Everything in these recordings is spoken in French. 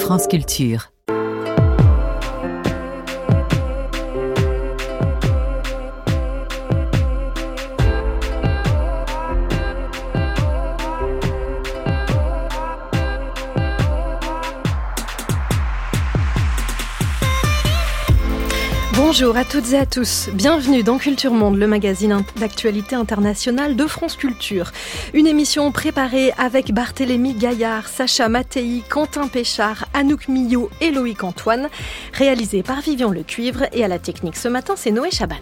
France Culture. Bonjour à toutes et à tous, bienvenue dans Culture Monde, le magazine d'actualité internationale de France Culture. Une émission préparée avec Barthélémy Gaillard, Sacha Mattei, Quentin Péchard, Anouk Millot et Loïc Antoine, réalisée par Vivian Lecuivre et à la technique ce matin c'est Noé Chaban.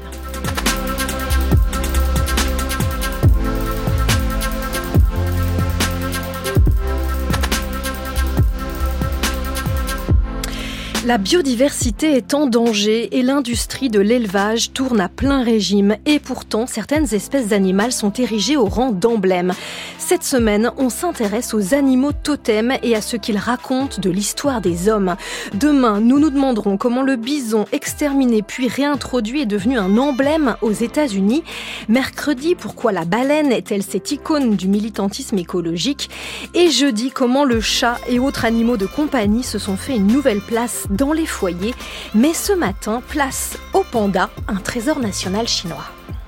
La biodiversité est en danger et l'industrie de l'élevage tourne à plein régime. Et pourtant, certaines espèces animales sont érigées au rang d'emblèmes. Cette semaine, on s'intéresse aux animaux totems et à ce qu'ils racontent de l'histoire des hommes. Demain, nous nous demanderons comment le bison exterminé puis réintroduit est devenu un emblème aux États-Unis. Mercredi, pourquoi la baleine est-elle cette icône du militantisme écologique ? Et jeudi, comment le chat et autres animaux de compagnie se sont fait une nouvelle place dans les foyers. Mais ce matin, place au panda, un trésor national chinois.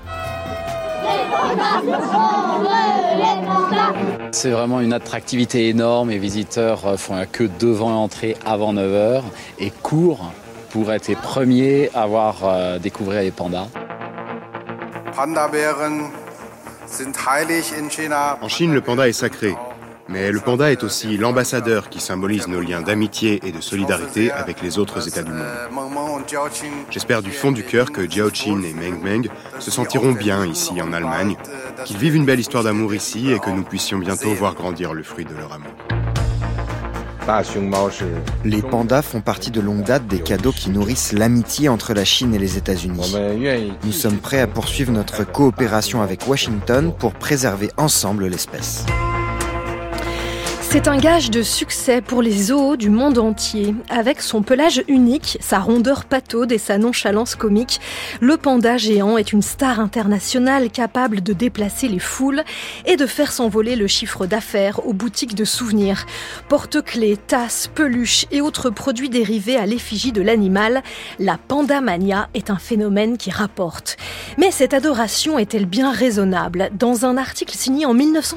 C'est vraiment une attractivité énorme. Les visiteurs font la queue devant l'entrée avant 9h et courent pour être les premiers à voir découvrir les pandas. En Chine, le panda est sacré. Mais le panda est aussi l'ambassadeur qui symbolise nos liens d'amitié et de solidarité avec les autres États du monde. J'espère du fond du cœur que Jiaoqin et Meng Meng se sentiront bien ici en Allemagne, qu'ils vivent une belle histoire d'amour ici et que nous puissions bientôt voir grandir le fruit de leur amour. Les pandas font partie de longue date des cadeaux qui nourrissent l'amitié entre la Chine et les États-Unis. Nous sommes prêts à poursuivre notre coopération avec Washington pour préserver ensemble l'espèce. C'est un gage de succès pour les zoos du monde entier. Avec son pelage unique, sa rondeur pataude et sa nonchalance comique, le panda géant est une star internationale capable de déplacer les foules et de faire s'envoler le chiffre d'affaires aux boutiques de souvenirs. Porte-clés, tasses, peluches et autres produits dérivés à l'effigie de l'animal, la pandamania est un phénomène qui rapporte. Mais cette adoration est-elle bien raisonnable ? Dans un article signé en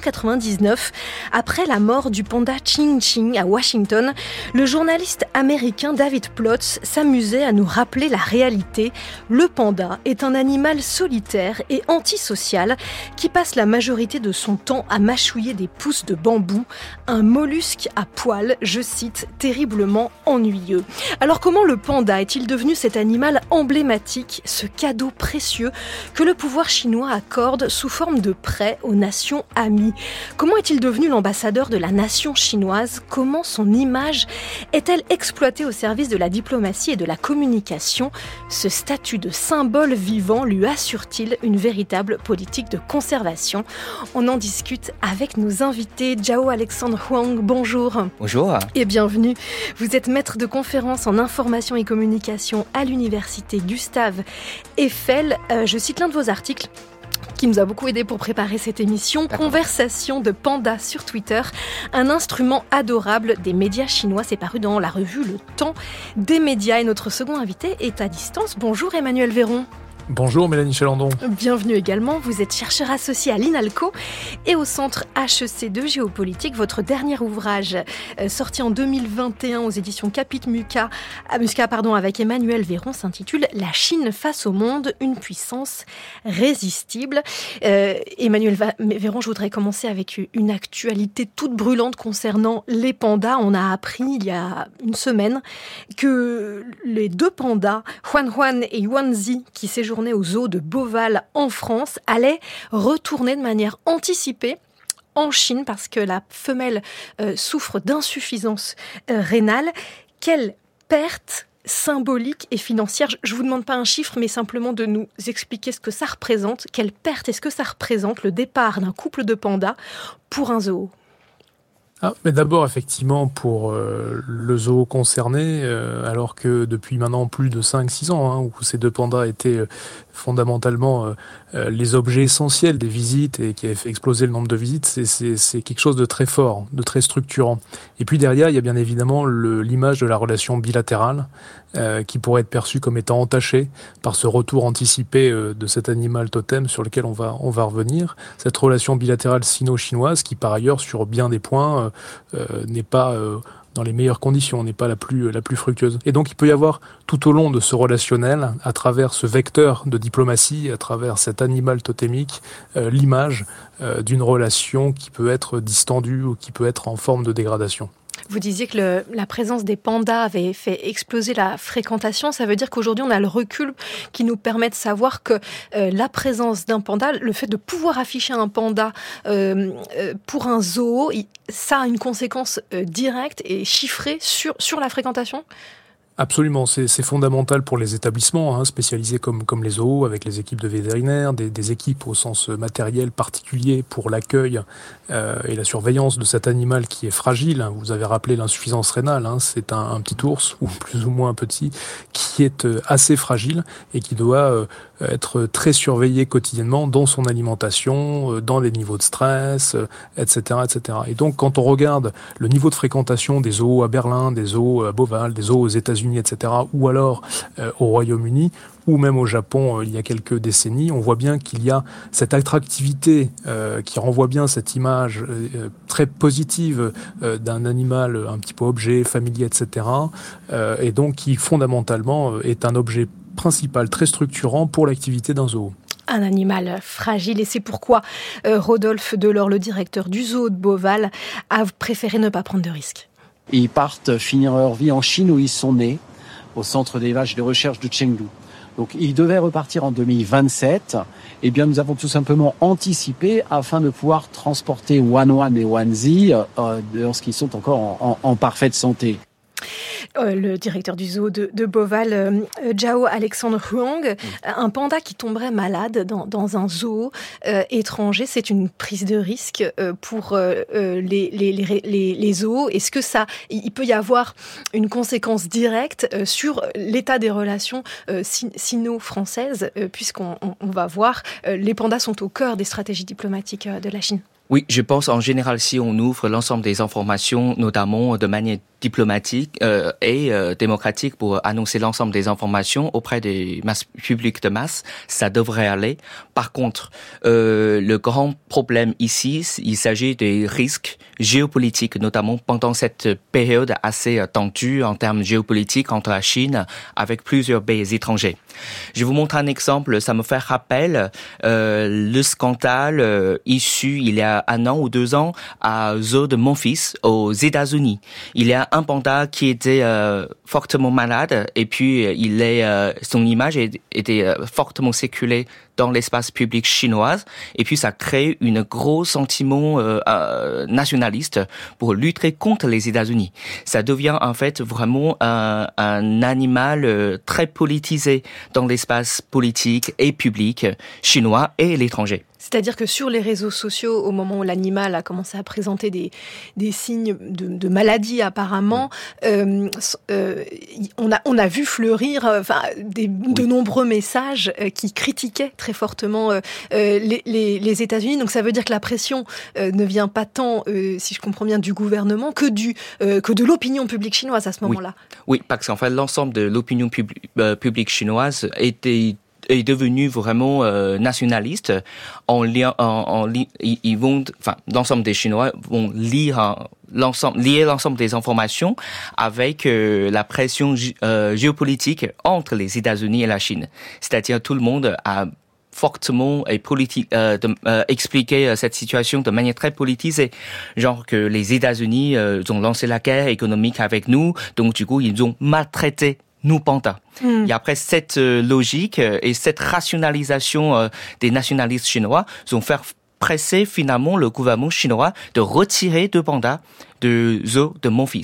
1999, après la mort du panda Ching Ching à Washington, le journaliste américain David Plotz s'amusait à nous rappeler la réalité. Le panda est un animal solitaire et antisocial qui passe la majorité de son temps à mâchouiller des pousses de bambou, un mollusque à poils, je cite, terriblement ennuyeux. Alors comment le panda est-il devenu cet animal emblématique, ce cadeau précieux que le pouvoir chinois accorde sous forme de prêt aux nations amies ? Comment est-il devenu l'ambassadeur de la nation chinoise? Comment son image est-elle exploitée au service de la diplomatie et de la communication? Ce statut de symbole vivant lui assure-t-il une véritable politique de conservation? On en discute avec nos invités. Zhao Alexandre Huang, bonjour. Bonjour. Et bienvenue. Vous êtes maître de conférences en information et communication à l'université Gustave Eiffel. Je cite l'un de vos articles qui nous a beaucoup aidé pour préparer cette émission. D'accord. Conversation de panda sur Twitter, un instrument adorable des médias chinois. C'est paru dans la revue Le Temps des médias. Et notre second invité est à distance. Bonjour Emmanuel Véron. Bonjour Mélanie Chalandon. Bienvenue également, vous êtes chercheur associé à l'INALCO et au Centre HEC de géopolitique. Votre dernier ouvrage, sorti en 2021 aux éditions Capit Musca avec Emmanuel Véron, s'intitule « La Chine face au monde, une puissance résistible ». Emmanuel Véron, je voudrais commencer avec une actualité toute brûlante concernant les pandas. On a appris il y a une semaine que les deux pandas, Huan Huan et Yuanzi, qui séjournaient au zoo de Beauval en France, allait retourner de manière anticipée en Chine parce que la femelle souffre d'insuffisance rénale. Quelle perte symbolique et financière. Je ne vous demande pas un chiffre, mais simplement de nous expliquer ce que ça représente. Quelle perte est-ce que ça représente, le départ d'un couple de pandas pour un zoo ? Mais d'abord, effectivement, pour le zoo concerné, alors que depuis maintenant plus de 5-6 ans, où ces deux pandas étaient fondamentalement les objets essentiels des visites et qui avaient fait exploser le nombre de visites, c'est quelque chose de très fort, de très structurant. Et puis derrière, il y a bien évidemment l'image de la relation bilatérale qui pourrait être perçue comme étant entachée par ce retour anticipé de cet animal totem sur lequel on va revenir. Cette relation bilatérale sino-chinoise qui, par ailleurs, sur bien des points, n'est pas dans les meilleures conditions, n'est pas la plus fructueuse. Et donc il peut y avoir tout au long de ce relationnel, à travers ce vecteur de diplomatie, à travers cet animal totémique, l'image d'une relation qui peut être distendue ou qui peut être en forme de dégradation. Vous disiez que la présence des pandas avait fait exploser la fréquentation. Ça veut dire qu'aujourd'hui, on a le recul qui nous permet de savoir que la présence d'un panda, le fait de pouvoir afficher un panda pour un zoo, ça a une conséquence directe et chiffrée sur la fréquentation ? Absolument, c'est fondamental pour les établissements spécialisés comme les zoos, avec les équipes de vétérinaires, des équipes au sens matériel particulier pour l'accueil et la surveillance de cet animal qui est fragile. Vous avez rappelé l'insuffisance rénale, c'est un petit ours, ou plus ou moins petit, qui est assez fragile et qui doit être très surveillé quotidiennement dans son alimentation, dans les niveaux de stress, etc., etc. Et donc, quand on regarde le niveau de fréquentation des zoos à Berlin, des zoos à Beauval, des zoos aux États-Unis, etc., ou alors au Royaume-Uni, ou même au Japon il y a quelques décennies, on voit bien qu'il y a cette attractivité qui renvoie bien cette image très positive d'un animal un petit peu objet, familier, etc., et donc qui fondamentalement est un objet principal, très structurant pour l'activité d'un zoo. Un animal fragile, et c'est pourquoi Rodolphe Delors, le directeur du zoo de Beauval, a préféré ne pas prendre de risques. Ils partent finir leur vie en Chine où ils sont nés, au centre d'élevage de recherche de Chengdu. Donc ils devaient repartir en 2027. Eh bien nous avons tout simplement anticipé afin de pouvoir transporter Wanwan et Wanzi lorsqu'ils sont encore en parfaite santé. Le directeur du zoo de Beauval, Zhao Alexandre Huang, un panda qui tomberait malade dans un zoo étranger, c'est une prise de risque pour les zoos. Est-ce que il peut y avoir une conséquence directe sur l'état des relations sino-françaises, puisqu'on va voir, les pandas sont au cœur des stratégies diplomatiques de la Chine? Oui, je pense en général, si on ouvre l'ensemble des informations, notamment de manière diplomatique et démocratique pour annoncer l'ensemble des informations auprès des masses publiques de masse, ça devrait aller. Par contre, le grand problème ici, il s'agit des risques géopolitiques, notamment pendant cette période assez tendue en termes géopolitiques entre la Chine avec plusieurs pays étrangers. Je vous montre un exemple, ça me fait rappel le scandale issu il y a 1 an ou 2 ans à zoo de Memphis aux États-Unis. Il y a un panda qui était fortement malade et puis son image était fortement circulée dans l'espace public chinois et puis ça crée un gros sentiment nationaliste pour lutter contre les États-Unis. Ça devient en fait vraiment un animal très politisé dans l'espace politique et public chinois et l'étranger. C'est-à-dire que sur les réseaux sociaux, au moment où l'animal a commencé à présenter des signes de maladie apparemment, on a vu fleurir de nombreux messages qui critiquaient très fortement les États-Unis. Donc ça veut dire que la pression ne vient pas tant, si je comprends bien, du gouvernement que de l'opinion publique chinoise à ce moment-là. Oui, parce qu'en fait, l'ensemble de l'opinion publique chinoise est devenu vraiment nationaliste. L'ensemble des Chinois vont lier l'ensemble des informations avec la pression géopolitique entre les États-Unis et la Chine. C'est-à-dire tout le monde a fortement et expliqué cette situation de manière très politisée. Genre que les États-Unis ont lancé la guerre économique avec nous, donc du coup ils ont maltraité nous pandas. Et après cette logique et cette rationalisation des nationalistes chinois ont fait presser finalement le gouvernement chinois de retirer 2 pandas de zoo de Memphis.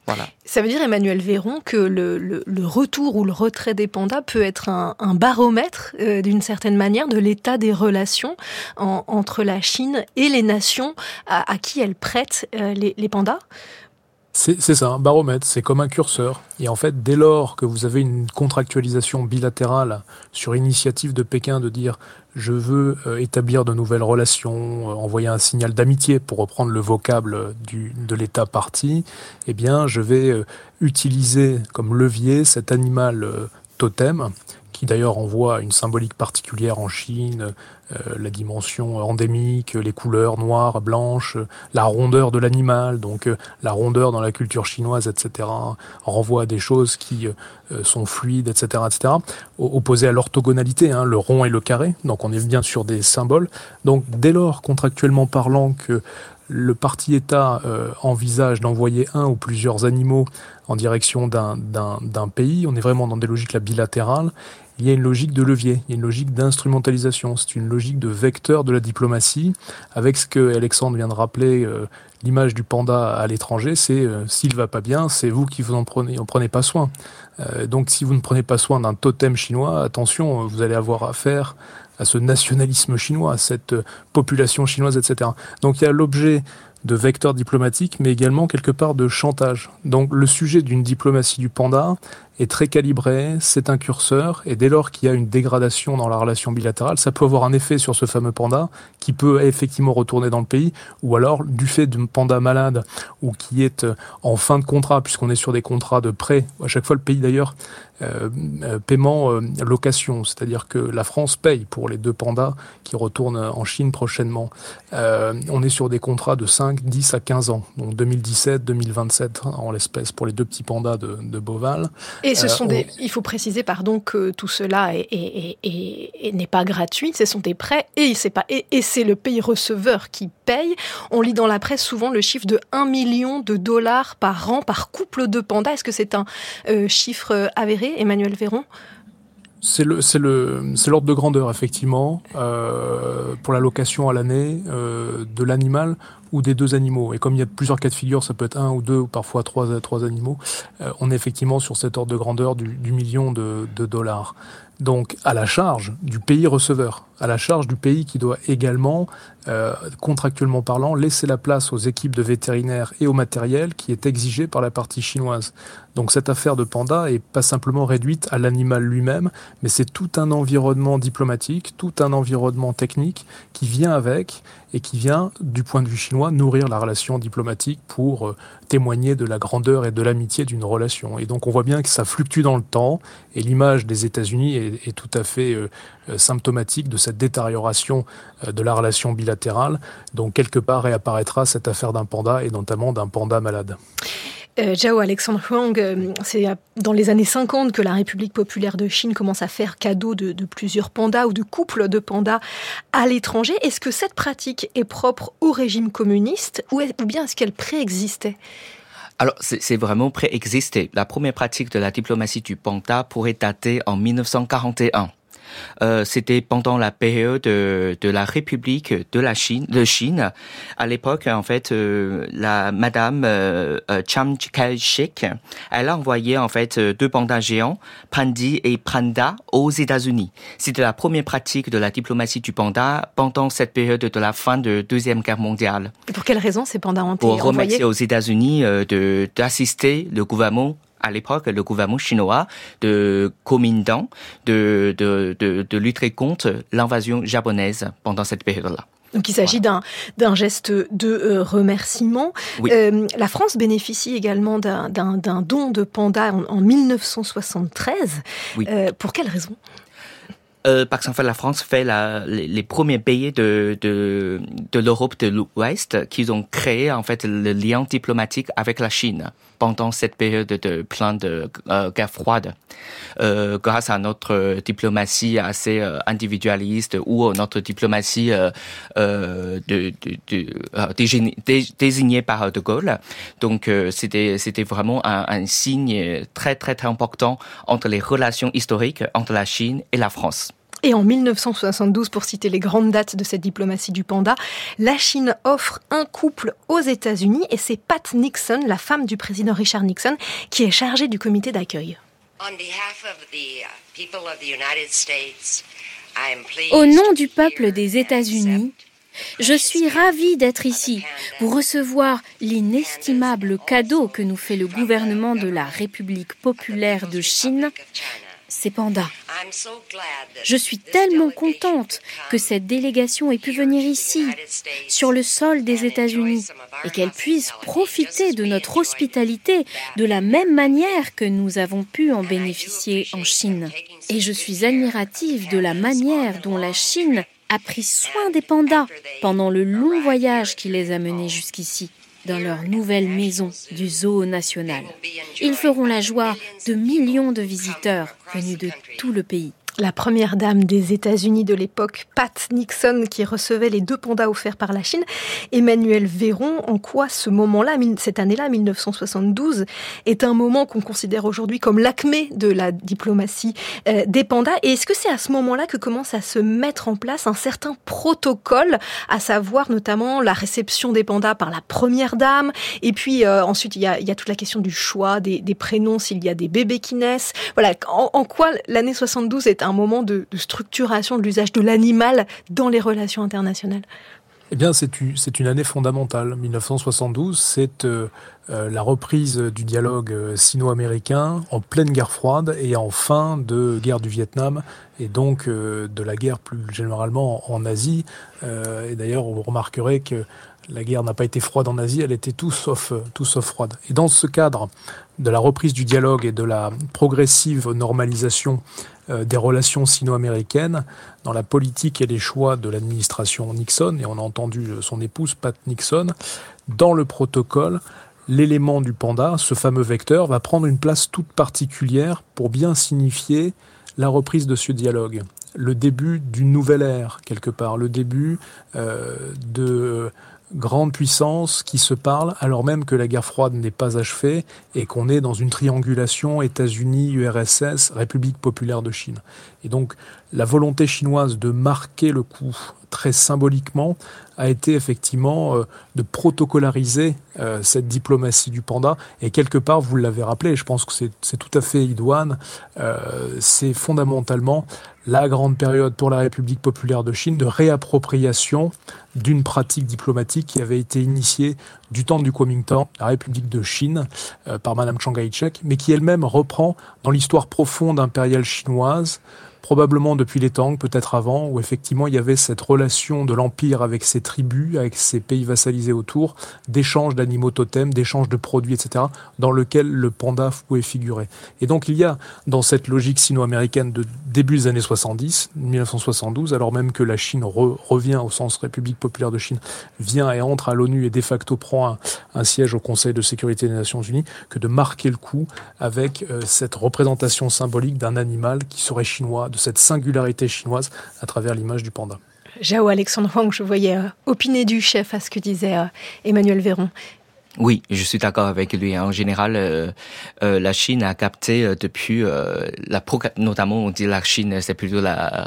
Voilà. Ça veut dire, Emmanuel Véron, que le retour ou le retrait des pandas peut être un baromètre, d'une certaine manière, de l'état des relations entre la Chine et les nations à qui elle prête les pandas. C'est ça, un baromètre, c'est comme un curseur. Et en fait, dès lors que vous avez une contractualisation bilatérale sur initiative de Pékin de dire « je veux établir de nouvelles relations, envoyer un signal d'amitié » pour reprendre le vocable de l'État parti, eh bien, je vais utiliser comme levier cet animal totem, qui d'ailleurs envoie une symbolique particulière en Chine, la dimension endémique, les couleurs noires, blanches, la rondeur de l'animal, donc la rondeur dans la culture chinoise, etc., renvoie à des choses qui sont fluides, etc., etc., opposé à l'orthogonalité, le rond et le carré, donc on est bien sur des symboles. Donc dès lors, contractuellement parlant, que le parti État envisage d'envoyer un ou plusieurs animaux en direction d'un pays, on est vraiment dans des logiques bilatérales. Il y a une logique de levier, il y a une logique d'instrumentalisation, c'est une logique de vecteur de la diplomatie, avec ce que Alexandre vient de rappeler, l'image du panda à l'étranger, c'est s'il va pas bien, c'est vous qui vous en prenez pas soin. Donc si vous ne prenez pas soin d'un totem chinois, attention, vous allez avoir affaire à ce nationalisme chinois, à cette population chinoise, etc. Donc il y a l'objet de vecteur diplomatique, mais également quelque part de chantage. Donc le sujet d'une diplomatie du panda est très calibré, c'est un curseur, et dès lors qu'il y a une dégradation dans la relation bilatérale, ça peut avoir un effet sur ce fameux panda qui peut effectivement retourner dans le pays, ou alors du fait d'un panda malade ou qui est en fin de contrat, puisqu'on est sur des contrats de prêt, à chaque fois le pays d'ailleurs, paiement location, c'est-à-dire que la France paye pour les 2 pandas qui retournent en Chine prochainement. On est sur des contrats de 5, 10 à 15 ans, donc 2017, 2027 en l'espèce pour les 2 petits pandas de Beauval. Et ce sont il faut préciser, que tout cela n'est pas gratuit, ce sont des prêts et c'est le pays receveur qui paye. On lit dans la presse souvent le chiffre de $1 million par an par couple de pandas. Est-ce que c'est un chiffre avéré, Emmanuel Véron ? C'est l'ordre de grandeur, effectivement, pour la location à l'année de l'animal ou des 2 animaux. Et comme il y a plusieurs cas de figure, ça peut être 1 ou 2 ou parfois 3 animaux, on est effectivement sur cet ordre de grandeur du million de dollars. Donc à la charge du pays receveur, à la charge du pays qui doit également, contractuellement parlant, laisser la place aux équipes de vétérinaires et au matériel qui est exigé par la partie chinoise. Donc cette affaire de panda est pas simplement réduite à l'animal lui-même, mais c'est tout un environnement diplomatique, tout un environnement technique qui vient avec et qui vient, du point de vue chinois, nourrir la relation diplomatique pour témoigner de la grandeur et de l'amitié d'une relation. Et donc on voit bien que ça fluctue dans le temps, et l'image des États-Unis est tout à fait symptomatique de cette détérioration de la relation bilatérale. Donc quelque part réapparaîtra cette affaire d'un panda, et notamment d'un panda malade. Zhao Alexandre Huang, c'est dans les années 50 que la République populaire de Chine commence à faire cadeau de plusieurs pandas ou de couples de pandas à l'étranger. Est-ce que cette pratique est propre au régime communiste ou bien est-ce qu'elle préexistait ? Alors, c'est vraiment préexisté. La première pratique de la diplomatie du panda pourrait dater en 1941. C'était pendant la période de la République de Chine. À l'époque, en fait, la madame Chiang Kai-shek, elle a envoyé en fait 2 pandas géants, Pandi et Panda, aux États-Unis. C'était la première pratique de la diplomatie du panda pendant cette période de la fin de Deuxième Guerre mondiale. Et pour quelle raison ces pandas ont été envoyés ? Pour remercier aux États-Unis d'assister le gouvernement, à l'époque, le gouvernement chinois de Kuomintang, de lutter contre l'invasion japonaise pendant cette période-là. Donc il s'agit d'un geste de remerciement. Oui. La France bénéficie également d'un don de panda en 1973. Oui. Pour quelle raison ? Parce qu'en fait, la France fait les premiers pays de l'Europe de l'Ouest qui ont créé en fait le lien diplomatique avec la Chine pendant cette période de plein de guerre froide. Grâce à notre diplomatie assez individualiste ou notre diplomatie désignée par De Gaulle. Donc c'était vraiment un signe très très très important entre les relations historiques entre la Chine et la France. Et en 1972, pour citer les grandes dates de cette diplomatie du panda, la Chine offre un couple aux États-Unis et c'est Pat Nixon, la femme du président Richard Nixon, qui est chargée du comité d'accueil. Au nom du peuple des États-Unis, je suis ravie d'être ici pour recevoir l'inestimable cadeau que nous fait le gouvernement de la République populaire de Chine, ces pandas. Je suis tellement contente que cette délégation ait pu venir ici, sur le sol des États-Unis, et qu'elle puisse profiter de notre hospitalité de la même manière que nous avons pu en bénéficier en Chine. Et je suis admirative de la manière dont la Chine a pris soin des pandas pendant le long voyage qui les a menés jusqu'ici, dans leur nouvelle maison du Zoo national. Ils feront la joie de millions de visiteurs venus de tout le pays. La première dame des États-Unis de l'époque, Pat Nixon, qui recevait les 2 pandas offerts par la Chine. Emmanuel Véron, en quoi ce moment-là, cette année-là, 1972, est un moment qu'on considère aujourd'hui comme l'acmé de la diplomatie des pandas. Et est-ce que c'est à ce moment-là que commence à se mettre en place un certain protocole, à savoir notamment la réception des pandas par la première dame, et puis ensuite il y a toute la question du choix des prénoms s'il y a des bébés qui naissent. Voilà, en quoi l'année 72 est un moment de structuration de l'usage de l'animal dans les relations internationales? Eh bien, c'est une année fondamentale. 1972, c'est la reprise du dialogue sino-américain en pleine guerre froide et en fin de guerre du Vietnam et donc de la guerre plus généralement en Asie. Et d'ailleurs, vous remarquerez que la guerre n'a pas été froide en Asie, elle était tout sauf froide. Et dans ce cadre de la reprise du dialogue et de la progressive normalisation des relations sino-américaines, dans la politique et les choix de l'administration Nixon, et on a entendu son épouse Pat Nixon, dans le protocole, l'élément du panda, ce fameux vecteur, va prendre une place toute particulière pour bien signifier la reprise de ce dialogue. Le début d'une nouvelle ère, quelque part, le début de grandes puissances qui se parlent alors même que la guerre froide n'est pas achevée et qu'on est dans une triangulation États-Unis, URSS, République populaire de Chine. Et donc la volonté chinoise de marquer le coup très symboliquement a été effectivement de protocolariser cette diplomatie du panda. Et quelque part, vous l'avez rappelé, je pense que c'est tout à fait idoine, c'est fondamentalement la grande période pour la République populaire de Chine de réappropriation d'une pratique diplomatique qui avait été initiée du temps du Kuomintang, la République de Chine, par Madame Chiang Kai-shek, mais qui elle-même reprend dans l'histoire profonde impériale chinoise, probablement depuis les Tang, peut-être avant, où effectivement il y avait cette relation de l'Empire avec ses tribus, avec ses pays vassalisés autour, d'échange d'animaux totems, d'échange de produits, etc., dans lequel le panda pouvait figurer. Et donc il y a, dans cette logique sino-américaine de début des années 70, 1972, alors même que la Chine revient au sens République populaire de Chine, vient et entre à l'ONU et de facto prend un siège au Conseil de sécurité des Nations Unies, que de marquer le coup avec cette représentation symbolique d'un animal qui serait chinois, de cette singularité chinoise à travers l'image du panda. Zhao Alexandre Wang, je voyais opiner du chef à ce que disait Emmanuel Véron. Oui, je suis d'accord avec lui. En général, la Chine a capté depuis notamment on dit la Chine, c'est plutôt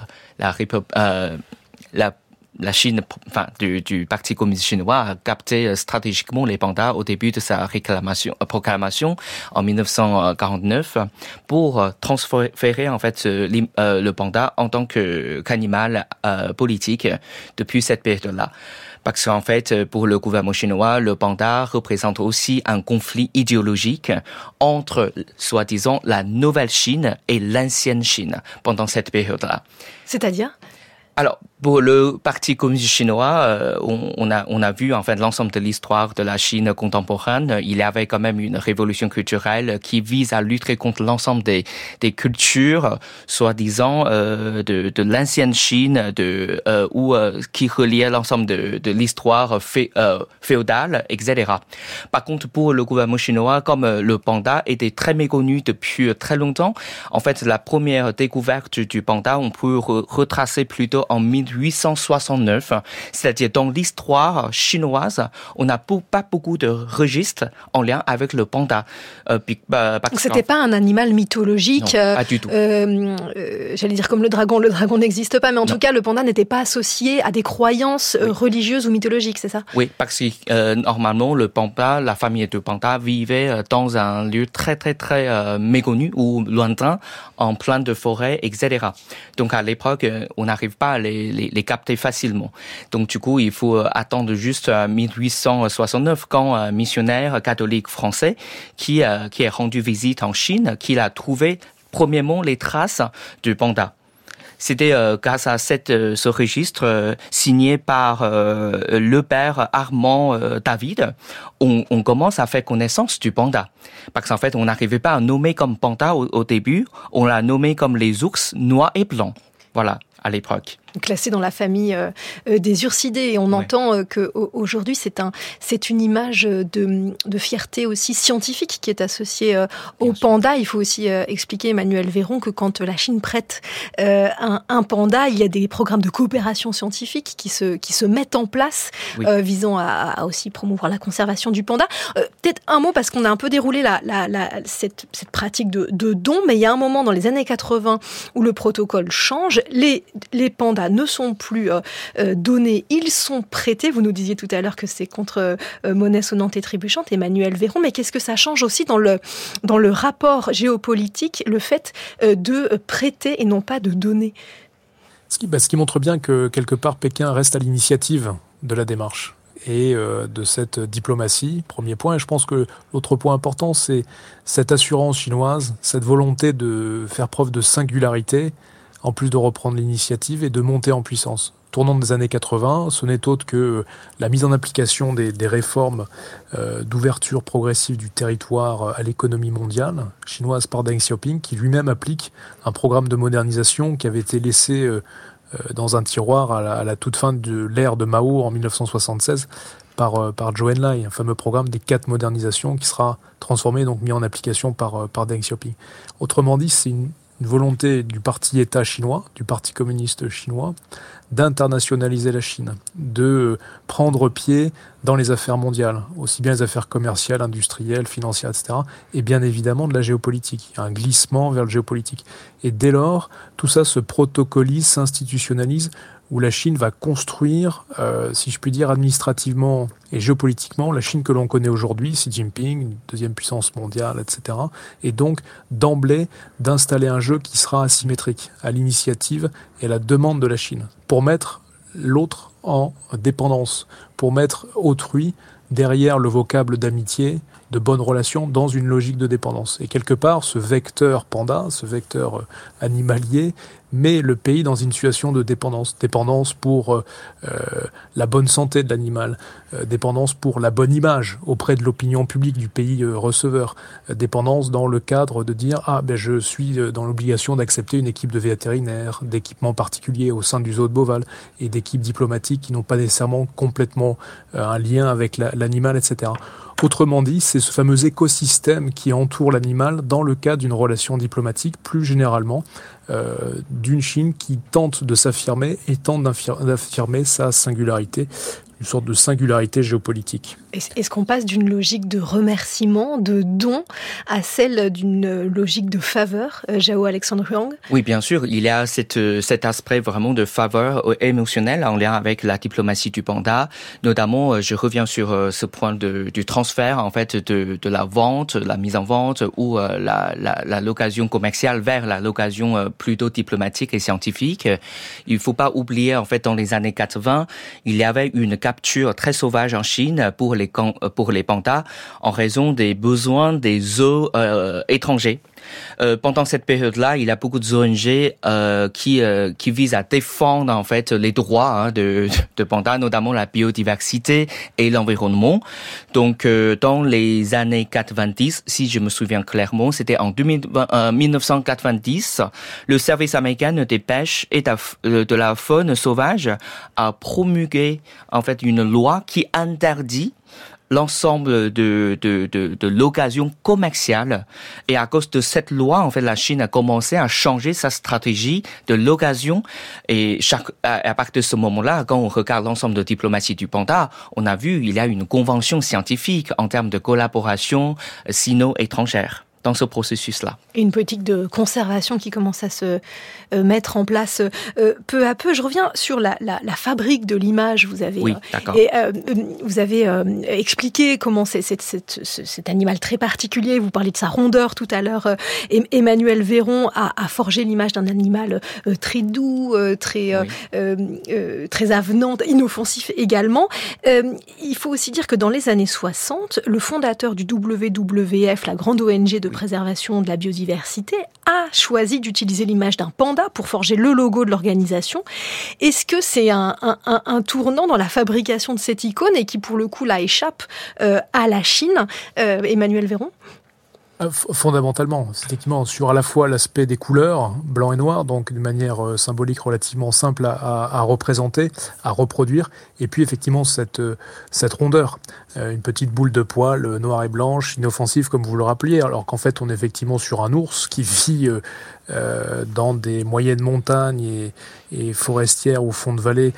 la Chine, enfin, du Parti communiste chinois a capté stratégiquement les pandas au début de sa proclamation en 1949 pour transférer en fait le panda en tant qu'animal politique depuis cette période-là. Parce qu'en fait, pour le gouvernement chinois, le panda représente aussi un conflit idéologique entre, soi-disant, la nouvelle Chine et l'ancienne Chine pendant cette période-là. C'est-à-dire ? Alors, pour le Parti communiste chinois, on a vu en fait l'ensemble de l'histoire de la Chine contemporaine. Il y avait quand même une révolution culturelle qui vise à lutter contre l'ensemble des cultures, soi-disant de l'ancienne Chine, qui reliait l'ensemble de l'histoire féodale, etc. Par contre, pour le gouvernement chinois, comme le panda était très méconnu depuis très longtemps, en fait, la première découverte du panda, on peut retracer plutôt en 1869. C'est-à-dire dans l'histoire chinoise, on n'a pas beaucoup de registres en lien avec le panda. Donc c'était pas un animal mythologique. Non, pas du tout. J'allais dire comme le dragon n'existe pas, mais en tout cas le panda n'était pas associé à des croyances religieuses ou mythologiques, c'est ça? Oui, parce que normalement le panda, la famille de panda vivait dans un lieu très très très méconnu ou lointain, en plein de forêt, etc. Donc à l'époque, on n'arrive pas à les capter facilement. Donc du coup, il faut attendre juste 1869 quand un missionnaire catholique français qui est rendu visite en Chine, qu'il a trouvé premièrement les traces du panda. C'était grâce à ce registre signé par le père Armand David, on commence à faire connaissance du panda. Parce qu'en fait, on n'arrivait pas à nommer comme panda au début, on l'a nommé comme les ours noirs et blancs. Voilà, à l'époque. Classé dans la famille des ursidés. Et on entend qu'aujourd'hui, c'est une image de fierté aussi scientifique qui est associée au panda. Il faut aussi expliquer, Emmanuel Véron, que quand la Chine prête un panda, il y a des programmes de coopération scientifique qui se mettent en place visant à aussi promouvoir la conservation du panda. Peut-être un mot, parce qu'on a un peu déroulé cette pratique de don, mais il y a un moment dans les années 80 où le protocole change. Les pandas ne sont plus donnés, ils sont prêtés. Vous nous disiez tout à l'heure que c'est contre monnaie sonnante et trébuchante, Emmanuel Véron, mais qu'est-ce que ça change aussi dans le rapport géopolitique, le fait de prêter et non pas de donner? Ce qui montre bien que quelque part Pékin reste à l'initiative de la démarche et de cette diplomatie, premier point. Et je pense que l'autre point important, c'est cette assurance chinoise, cette volonté de faire preuve de singularité, en plus de reprendre l'initiative et de monter en puissance. Tournant des années 80, ce n'est autre que la mise en application des réformes d'ouverture progressive du territoire à l'économie mondiale chinoise par Deng Xiaoping, qui lui-même applique un programme de modernisation qui avait été laissé dans un tiroir à la toute fin de l'ère de Mao en 1976 par Zhou Enlai, un fameux programme des 4 modernisations qui sera transformé, donc mis en application par Deng Xiaoping. Autrement dit, c'est une volonté du parti État chinois, du parti communiste chinois, d'internationaliser la Chine, de prendre pied dans les affaires mondiales, aussi bien les affaires commerciales, industrielles, financières, etc., et bien évidemment de la géopolitique. Il y a un glissement vers le géopolitique. Et dès lors, tout ça se protocolise, s'institutionnalise, où la Chine va construire, si je puis dire, administrativement et géopolitiquement, la Chine que l'on connaît aujourd'hui, Xi Jinping, une deuxième puissance mondiale, etc. Et donc, d'emblée, d'installer un jeu qui sera asymétrique, à l'initiative et à la demande de la Chine, pour mettre l'autre en dépendance, pour mettre autrui derrière le vocable d'amitié, de bonnes relations, dans une logique de dépendance. Et quelque part, ce vecteur panda, ce vecteur animalier, met le pays dans une situation de dépendance. Dépendance pour la bonne santé de l'animal, dépendance pour la bonne image auprès de l'opinion publique du pays receveur, dépendance dans le cadre de dire je suis dans l'obligation d'accepter une équipe de vétérinaires, d'équipements particuliers au sein du zoo de Beauval et d'équipes diplomatiques qui n'ont pas nécessairement complètement un lien avec l'animal, etc. Autrement dit, c'est ce fameux écosystème qui entoure l'animal dans le cadre d'une relation diplomatique, plus généralement, d'une Chine qui tente de s'affirmer et tente d'affirmer sa singularité, une sorte de singularité géopolitique. Est-ce qu'on passe d'une logique de remerciement, de don, à celle d'une logique de faveur, Zhao Alexandre Huang? Oui, bien sûr. Il y a cet aspect vraiment de faveur émotionnelle en lien avec la diplomatie du panda. Notamment, je reviens sur ce point du transfert, en fait, de la vente, la mise en vente ou la location commerciale vers la location plutôt diplomatique et scientifique. Il faut pas oublier, en fait, dans les années 80, il y avait une capture très sauvage en Chine pour les pandas en raison des besoins des zoos étrangers. Pendant cette période-là, il y a beaucoup d'ONG qui visent à défendre en fait les droits de pandas, notamment la biodiversité et l'environnement. Donc, dans les années 90, si je me souviens clairement, c'était en 1990, le service américain des pêches et de la faune sauvage a promulgué en fait une loi qui interdit l'ensemble de l'occasion commerciale. Et à cause de cette loi, en fait, la Chine a commencé à changer sa stratégie de l'occasion. Et à partir de ce moment-là, quand on regarde l'ensemble de diplomatie du panda, on a vu il y a une convention scientifique en termes de collaboration sino-étrangère dans ce processus-là. Une politique de conservation qui commence à se mettre en place peu à peu. Je reviens sur la fabrique de l'image. Vous avez, vous avez expliqué comment cet animal très particulier, vous parliez de sa rondeur tout à l'heure, Emmanuel Véron a forgé l'image d'un animal très doux, très avenant, inoffensif également. Il faut aussi dire que dans les années 60, le fondateur du WWF, la grande ONG de préservation de la biodiversité, a choisi d'utiliser l'image d'un panda pour forger le logo de l'organisation. Est-ce que c'est un tournant dans la fabrication de cette icône et qui, pour le coup, là, échappe à la Chine, Emmanuel Véron ? Fondamentalement, c'est effectivement sur à la fois l'aspect des couleurs, blanc et noir, donc d'une manière symbolique relativement simple à représenter, à reproduire, et puis effectivement cette rondeur, une petite boule de poils noire et blanche, inoffensive comme vous le rappeliez, alors qu'en fait on est effectivement sur un ours qui vit dans des moyennes montagnes et forestières au fond de vallée,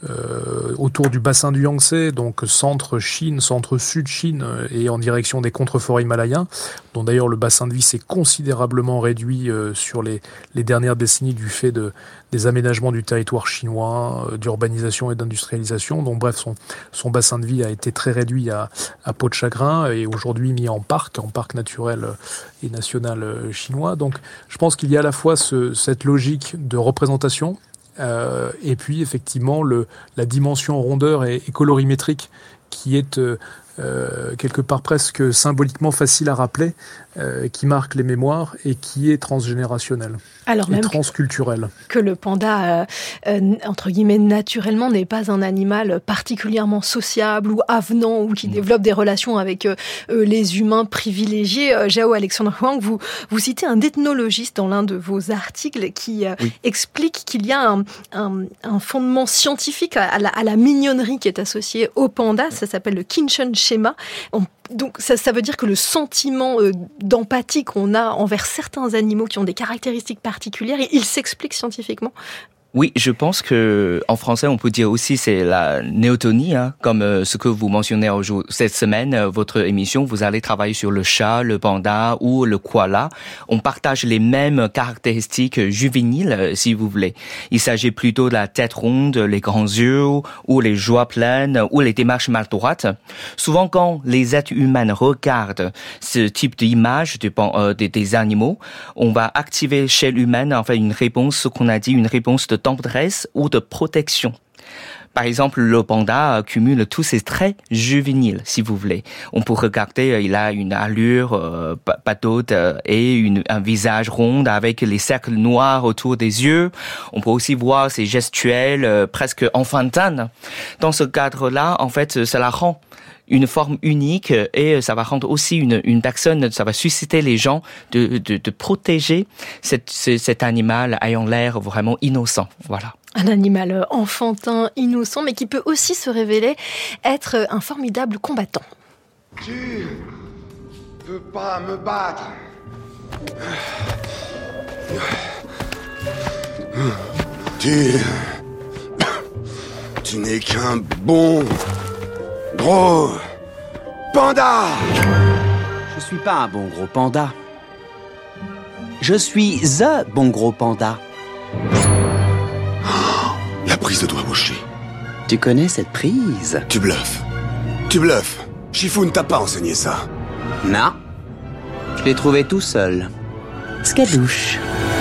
autour du bassin du Yangtze, donc centre-Chine, centre-sud Chine, et en direction des contreforts himalayens, dont d'ailleurs le bassin de vie s'est considérablement réduit sur les dernières décennies du fait des aménagements du territoire chinois, d'urbanisation et d'industrialisation. Donc bref, son bassin de vie a été très réduit à peau de chagrin et aujourd'hui mis en parc naturel et national chinois. Donc je pense qu'il y a à la fois cette logique de représentation, et puis effectivement la dimension rondeur et colorimétrique qui est quelque part presque symboliquement facile à rappeler, qui marque les mémoires et qui est transgénérationnel. Alors même transculturel. Que le panda, entre guillemets, naturellement, n'est pas un animal particulièrement sociable ou avenant ou qui développe des relations avec les humains privilégiés. Zhao Alexandre Huang, vous citez un ethnologiste dans l'un de vos articles qui explique qu'il y a un fondement scientifique à la mignonnerie qui est associée au panda. Ça s'appelle le Kinshen Schema. Donc ça veut dire que le sentiment d'empathie qu'on a envers certains animaux qui ont des caractéristiques particulières, il s'explique scientifiquement. Oui, je pense que en français on peut dire aussi c'est la néotonie, comme ce que vous mentionnez cette semaine, votre émission, vous allez travailler sur le chat, le panda ou le koala. On partage les mêmes caractéristiques juvéniles, si vous voulez. Il s'agit plutôt de la tête ronde, les grands yeux, ou les joies pleines, ou les démarches maladroites. Souvent, quand les êtres humains regardent ce type d'image des animaux, on va activer chez l'humain en fait une réponse, ce qu'on a dit, une réponse de tendresse ou de protection. Par exemple, le panda cumule tous ces traits juvéniles, si vous voulez. On peut regarder, il a une allure pataude et un visage rond avec les cercles noirs autour des yeux. On peut aussi voir ses gestuels presque enfantines. Dans ce cadre-là, en fait, ça la rend une forme unique et ça va rendre aussi une personne, ça va susciter les gens de protéger cet animal ayant l'air vraiment innocent. Voilà. Un animal enfantin, innocent, mais qui peut aussi se révéler être un formidable combattant. Tu peux pas me battre. Tu n'es qu'un bon gros panda. Je suis pas un bon gros panda. Je suis the bon gros panda. La prise de doigt bouché. Tu connais cette prise? Tu bluffes. Tu bluffes. Shifu ne t'a pas enseigné ça. Non. Je l'ai trouvé tout seul. Skadouche.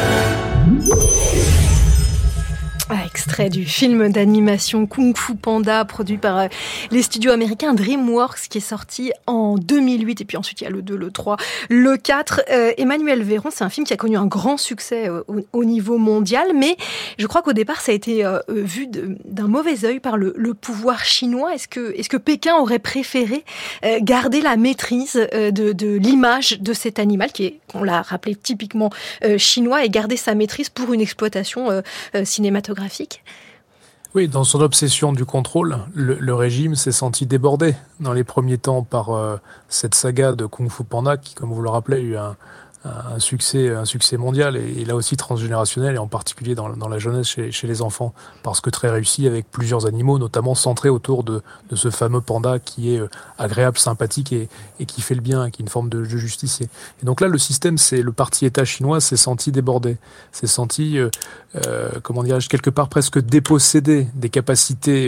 Extrait du film d'animation Kung Fu Panda, produit par les studios américains DreamWorks, qui est sorti en 2008. Et puis ensuite, il y a le 2, le 3, le 4. Emmanuel Véron, c'est un film qui a connu un grand succès au niveau mondial. Mais je crois qu'au départ, ça a été vu d'un mauvais œil par le pouvoir chinois. Est-ce que Pékin aurait préféré garder la maîtrise de l'image de cet animal, qui est, on l'a rappelé, typiquement chinois, et garder sa maîtrise pour une exploitation cinématographique? Oui, dans son obsession du contrôle, le régime s'est senti débordé dans les premiers temps par cette saga de Kung Fu Panda qui, comme vous le rappelez, a eu un succès mondial et là aussi transgénérationnel et en particulier dans la jeunesse chez les enfants parce que très réussi avec plusieurs animaux notamment centrés autour de ce fameux panda qui est agréable, sympathique et qui fait le bien, qui est une forme de justicier. Et donc là le système, c'est le parti État chinois s'est senti débordé, s'est senti quelque part presque dépossédé des capacités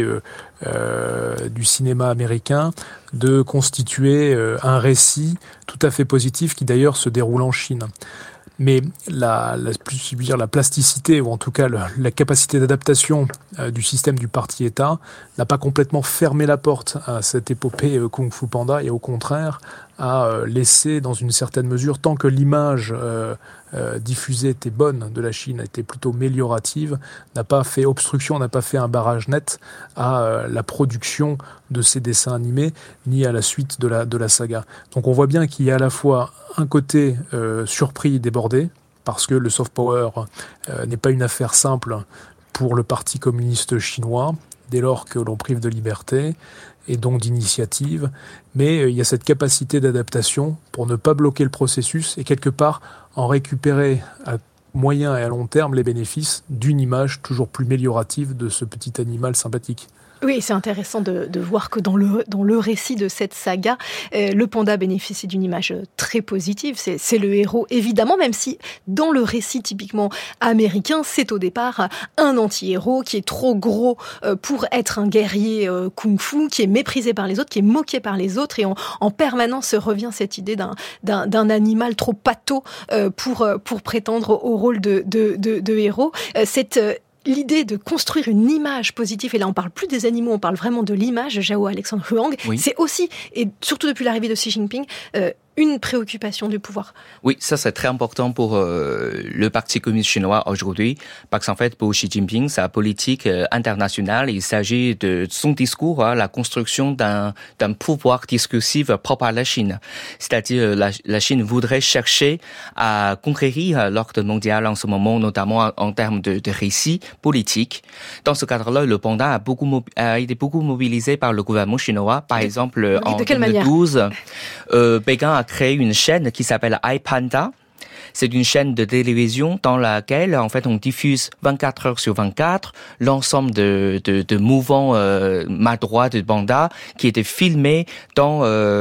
du cinéma américain de constituer un récit tout à fait positif qui d'ailleurs se déroule en Chine. Mais la plasticité ou en tout cas la capacité d'adaptation du système du parti-État n'a pas complètement fermé la porte à cette épopée Kung Fu Panda et au contraire a laissé dans une certaine mesure, tant que l'image diffusée était bonne de la Chine, était plutôt améliorative, n'a pas fait obstruction, n'a pas fait un barrage net à la production de ces dessins animés, ni à la suite de la saga. Donc on voit bien qu'il y a à la fois un côté surpris, débordé, parce que le soft power n'est pas une affaire simple pour le Parti communiste chinois, dès lors que l'on prive de liberté et donc d'initiative, mais il y a cette capacité d'adaptation pour ne pas bloquer le processus et quelque part en récupérer à moyen et à long terme les bénéfices d'une image toujours plus améliorative de ce petit animal sympathique. Oui, c'est intéressant de voir que dans le récit de cette saga, le panda bénéficie d'une image très positive. C'est le héros, évidemment, même si dans le récit typiquement américain, c'est au départ un anti-héros qui est trop gros pour être un guerrier kung-fu, qui est méprisé par les autres, qui est moqué par les autres, et en permanence revient cette idée d'un animal trop pâteau pour prétendre au rôle de héros. L'idée de construire une image positive, et là on parle plus des animaux, on parle vraiment de l'image, Zhao Alexandre Huang, oui. C'est aussi, et surtout depuis l'arrivée de Xi Jinping, une préoccupation du pouvoir. Oui, ça c'est très important pour le Parti communiste chinois aujourd'hui, parce qu'en fait pour Xi Jinping, sa politique internationale, il s'agit de son discours, la construction d'un pouvoir discursif propre à la Chine. C'est-à-dire la Chine voudrait chercher à conquérir l'ordre mondial en ce moment, notamment en termes de récit politique. Dans ce cadre-là, le panda a été beaucoup mobilisé par le gouvernement chinois. Par exemple, en 2012, Pékin a créé une chaîne qui s'appelle iPanda. C'est une chaîne de télévision dans laquelle, en fait, on diffuse 24 heures sur 24 l'ensemble de mouvements maladroits de pandas qui étaient filmés dans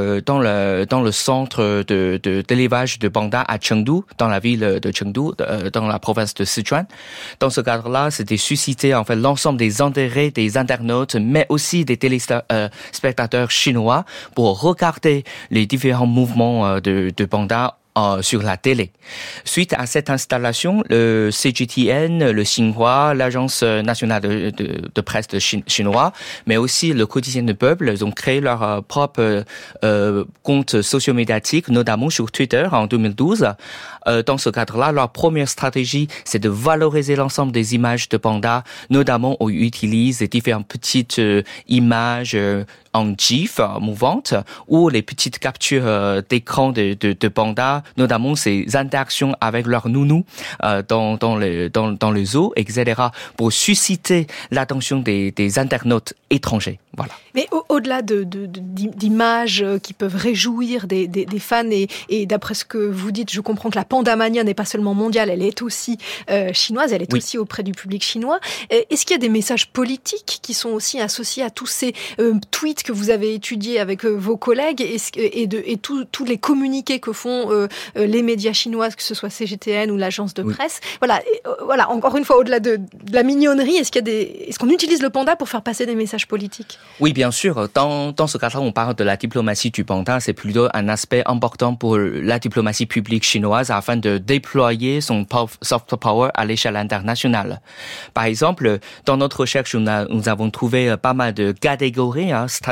le centre d'élevage de pandas à Chengdu, dans la ville de Chengdu, dans la province de Sichuan. Dans ce cadre-là, c'était suscité, en fait, l'ensemble des intérêts des internautes, mais aussi des téléspectateurs chinois pour regarder les différents mouvements de pandas sur la télé. Suite à cette installation, le CGTN, le Xinhua, l'agence nationale de presse chinois, mais aussi le quotidien du peuple, ils ont créé leur propre compte socio-médiatique, notamment sur Twitter en 2012. Dans ce cadre-là, leur première stratégie, c'est de valoriser l'ensemble des images de pandas, notamment on utilise différentes petites images en GIF mouvantes ou les petites captures d'écran de pandas, notamment ces interactions avec leurs nounous dans le zoo, etc., pour susciter l'attention des internautes étrangers. Voilà. Mais au-delà d'images qui peuvent réjouir des fans, et d'après ce que vous dites, je comprends que la pandamania n'est pas seulement mondiale, elle est aussi chinoise, elle est aussi auprès du public chinois. Est-ce qu'il y a des messages politiques qui sont aussi associés à tous ces tweets que vous avez étudiés avec vos collègues et tous les communiqués que font les médias chinois, que ce soit CGTN ou l'agence de presse? Voilà, encore une fois, au-delà de la mignonnerie, est-ce qu'on utilise le panda pour faire passer des messages politiques? Oui, bien sûr. Dans ce cas-là, on parle de la diplomatie du panda. C'est plutôt un aspect important pour la diplomatie publique chinoise afin de déployer son soft power à l'échelle internationale. Par exemple, dans notre recherche, nous avons trouvé pas mal de catégories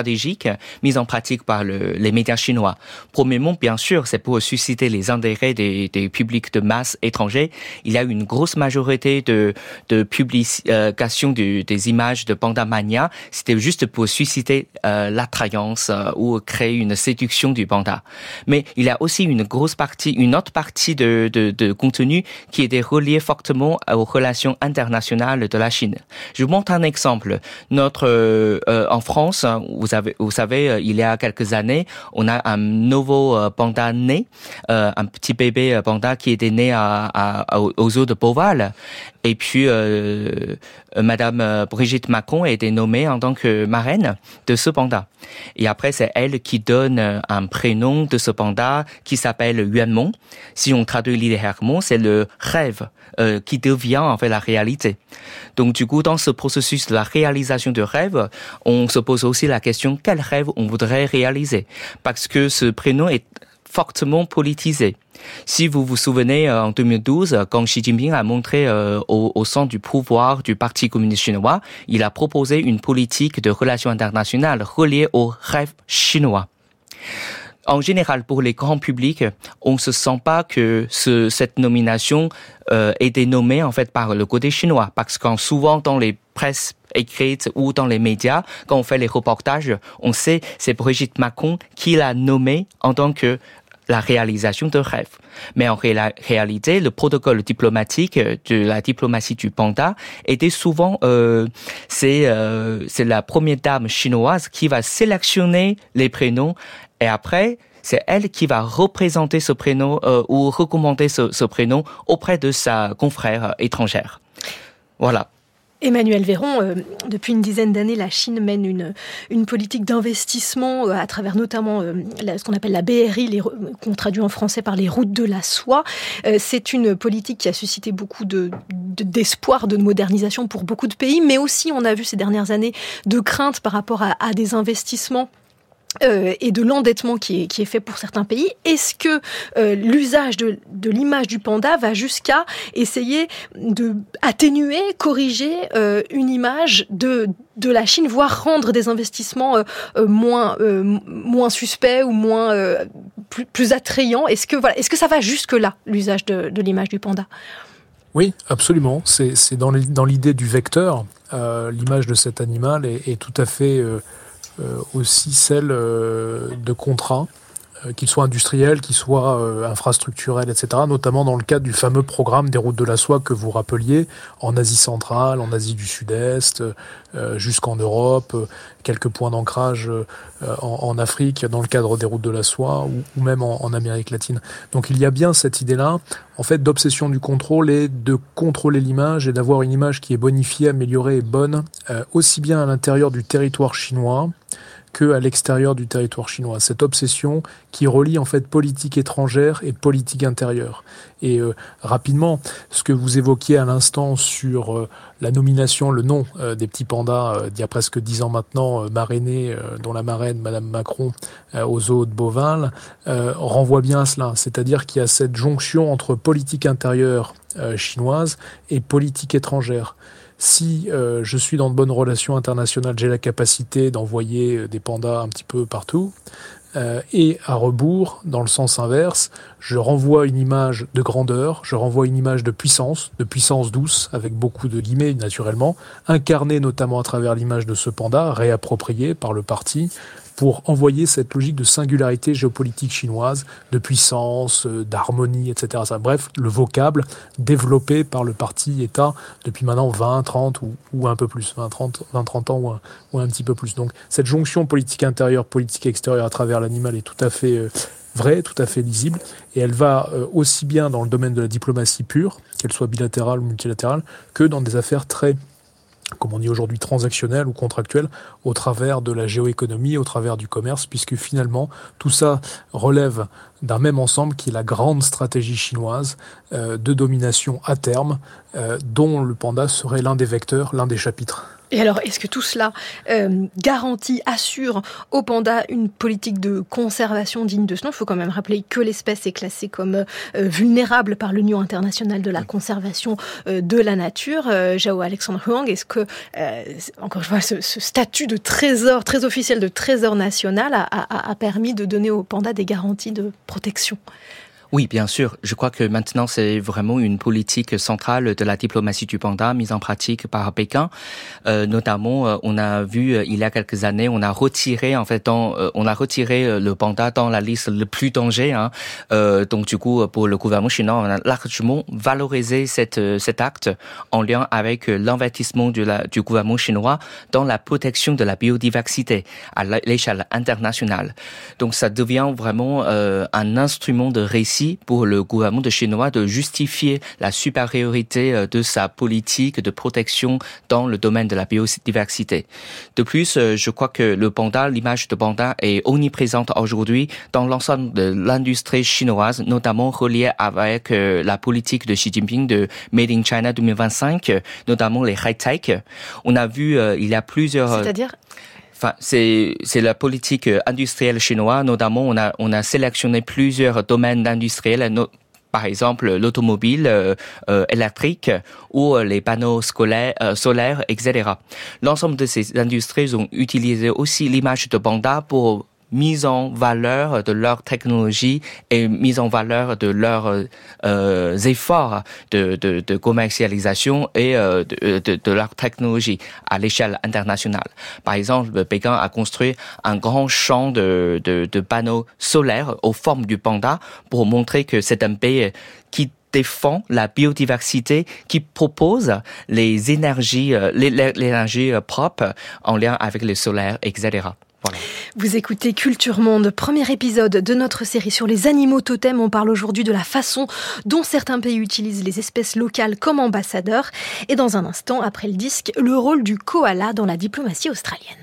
stratégiques mises en pratique par les médias chinois. Premièrement, bien sûr, c'est pour susciter les intérêts des publics de masse étrangers. Il y a une grosse majorité de publication des images de Panda Mania. C'était juste pour susciter l'attrayance ou créer une séduction du panda. Mais il y a aussi une autre partie de contenu qui était relié fortement aux relations internationales de la Chine. Je vous montre un exemple. En France, vous savez, il y a quelques années, on a un nouveau panda né, un petit bébé panda qui était né aux zoo de Beauval. Et puis, Madame Brigitte Macron a été nommée en tant que marraine de ce panda. Et après, c'est elle qui donne un prénom de ce panda qui s'appelle Yuanmong. Si on traduit littéralement, c'est le rêve qui devient en fait la réalité. Donc du coup, dans ce processus de la réalisation de rêve, on se pose aussi la question quel rêve on voudrait réaliser, parce que ce prénom est fortement politisé. Si vous vous souvenez, en 2012, quand Xi Jinping a montré au centre du pouvoir du Parti communiste chinois, il a proposé une politique de relations internationales reliée au rêve chinois. En général, pour les grands publics, on ne se sent pas que cette nomination ait été nommée en fait par le côté chinois, parce que souvent dans les presses écrites ou dans les médias, quand on fait les reportages, on sait c'est Brigitte Macron qui l'a nommé en tant que la réalisation de rêve. Mais en réalité, le protocole diplomatique de la diplomatie du panda était souvent, c'est la première dame chinoise qui va sélectionner les prénoms et après, c'est elle qui va représenter ce prénom ou recommander ce prénom auprès de sa confrère étrangère. Voilà. Emmanuel Véron, depuis une dizaine d'années, la Chine mène une politique d'investissement à travers notamment ce qu'on appelle la BRI, qu'on traduit en français par les routes de la soie. C'est une politique qui a suscité beaucoup d'espoir, de modernisation pour beaucoup de pays, mais aussi, on a vu ces dernières années, de craintes par rapport à des investissements et de l'endettement qui est fait pour certains pays. Est-ce que l'usage de l'image du panda va jusqu'à essayer de atténuer, corriger une image de la Chine, voire rendre des investissements moins suspects ou plus attrayants? Est-ce que ça va jusque là, l'usage de l'image du panda? Oui, absolument. C'est dans l'idée du vecteur. L'image de cet animal est tout à fait aussi celle de contrats, qu'ils soient industriels, qu'ils soient infrastructurels, etc., notamment dans le cadre du fameux programme des routes de la soie que vous rappeliez, en Asie centrale, en Asie du Sud-Est, jusqu'en Europe, quelques points d'ancrage en Afrique, dans le cadre des routes de la soie, ou même en Amérique latine. Donc il y a bien cette idée-là, en fait, d'obsession du contrôle et de contrôler l'image et d'avoir une image qui est bonifiée, améliorée et bonne, aussi bien à l'intérieur du territoire chinois que à l'extérieur du territoire chinois. Cette obsession qui relie en fait politique étrangère et politique intérieure. Et rapidement, ce que vous évoquiez à l'instant sur la nomination, le nom des petits pandas d'il y a presque 10 ans maintenant, marrainés, dont la marraine, Madame Macron, au zoo de Beauval, renvoie bien à cela. C'est-à-dire qu'il y a cette jonction entre politique intérieure chinoise et politique étrangère. Si je suis dans de bonnes relations internationales, j'ai la capacité d'envoyer des pandas un petit peu partout. Et à rebours, dans le sens inverse, je renvoie une image de grandeur, je renvoie une image de puissance douce, avec beaucoup de guillemets naturellement, incarnée notamment à travers l'image de ce panda, réappropriée par le parti, pour envoyer cette logique de singularité géopolitique chinoise, de puissance, d'harmonie, etc. Bref, le vocable développé par le parti État depuis maintenant 20, 30 ou un peu plus, 20, 30 ans ou un petit peu plus. Donc cette jonction politique intérieure, politique extérieure à travers l'animal est tout à fait vraie, tout à fait lisible, et elle va aussi bien dans le domaine de la diplomatie pure, qu'elle soit bilatérale ou multilatérale, que dans des affaires très, comme on dit aujourd'hui, transactionnel ou contractuel, au travers de la géoéconomie, au travers du commerce, puisque finalement, tout ça relève d'un même ensemble qui est la grande stratégie chinoise de domination à terme, dont le panda serait l'un des vecteurs, l'un des chapitres. Et alors, est-ce que tout cela assure aux pandas une politique de conservation digne de ce nom ? Il faut quand même rappeler que l'espèce est classée comme vulnérable par l'Union internationale de la conservation de la nature. Zhao Alexandre Huang, est-ce que, encore une fois, ce statut de trésor, très officiel de trésor national a permis de donner aux pandas des garanties de protection ? Oui, bien sûr. Je crois que maintenant, c'est vraiment une politique centrale de la diplomatie du panda mise en pratique par Pékin. Notamment, on a vu il y a quelques années, on a retiré le panda dans la liste le plus danger. Donc du coup, pour le gouvernement chinois, on a largement valorisé cet acte en lien avec l'investissement du gouvernement chinois dans la protection de la biodiversité à l'échelle internationale. Donc ça devient vraiment un instrument de récit pour le gouvernement chinois de justifier la supériorité de sa politique de protection dans le domaine de la biodiversité. De plus, je crois que l'image de panda est omniprésente aujourd'hui dans l'ensemble de l'industrie chinoise, notamment reliée avec la politique de Xi Jinping de Made in China 2025, notamment les high-tech. On a vu, il y a plusieurs... C'est-à-dire ? Enfin, c'est la politique industrielle chinoise. Notamment, on a sélectionné plusieurs domaines industriels, par exemple l'automobile électrique ou les panneaux solaires, etc. L'ensemble de ces industries ont utilisé aussi l'image de panda pour mise en valeur de leur technologie et mise en valeur de leurs efforts de commercialisation et de leur technologie à l'échelle internationale. Par exemple, Pékin a construit un grand champ de panneaux solaires aux formes du panda pour montrer que c'est un pays qui défend la biodiversité, qui propose les énergies, l'énergie propre en lien avec le solaire, etc. Voilà. Vous écoutez Culture Monde, premier épisode de notre série sur les animaux totems. On parle aujourd'hui de la façon dont certains pays utilisent les espèces locales comme ambassadeurs. Et dans un instant, après le disque, le rôle du koala dans la diplomatie australienne.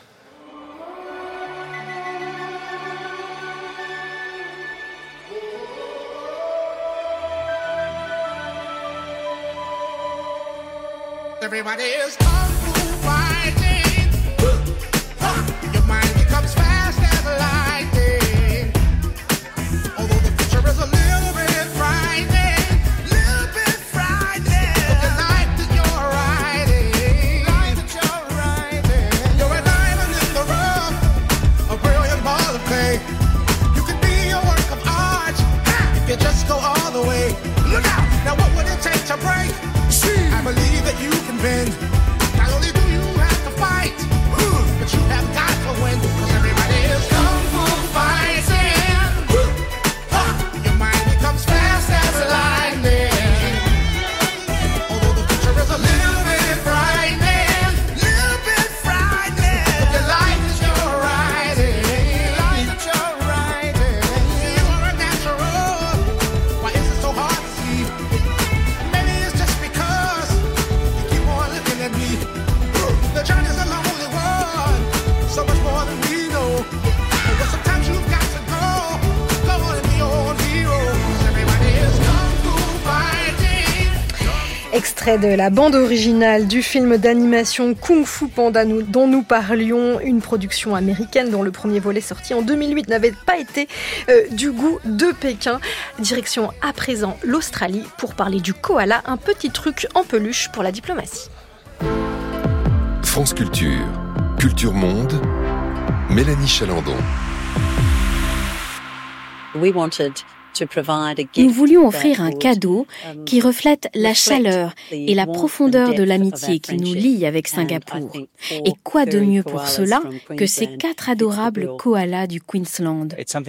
Everybody is kung fu fighting. Your mind becomes fast as lightning. Although the future is a little bit frightening, the life that you're riding, you're a diamond in the rough, a brilliant ball of clay. You could be a work of art if you just go all the way. Look out! Now what would it take to break? I believe that you can bend. Not only do you have to fight, but you have got to win. Cause everybody is kung fu fighting. Your mind becomes fast as lightning. Although the future is a little bit frightening, but the life that you're riding, you are a natural. Why is it so hard to see? Maybe it's just because you keep on looking at me. The journey's a lonely one, so much more than we know. But sometimes you've got to go and be your own hero. 'Cause everybody is kung fu fighting. Extrait de la bande originale du film d'animation Kung Fu Panda dont nous parlions, une production américaine dont le premier volet sorti en 2008 n'avait pas été du goût de Pékin. Direction à présent l'Australie pour parler du koala, un petit truc en peluche pour la diplomatie. France Culture, Culture Monde, Mélanie Chalandon. Nous voulions offrir un cadeau qui reflète la chaleur et la profondeur de l'amitié qui nous lie avec Singapour. Et quoi de mieux pour cela que ces 4 adorables koalas du Queensland.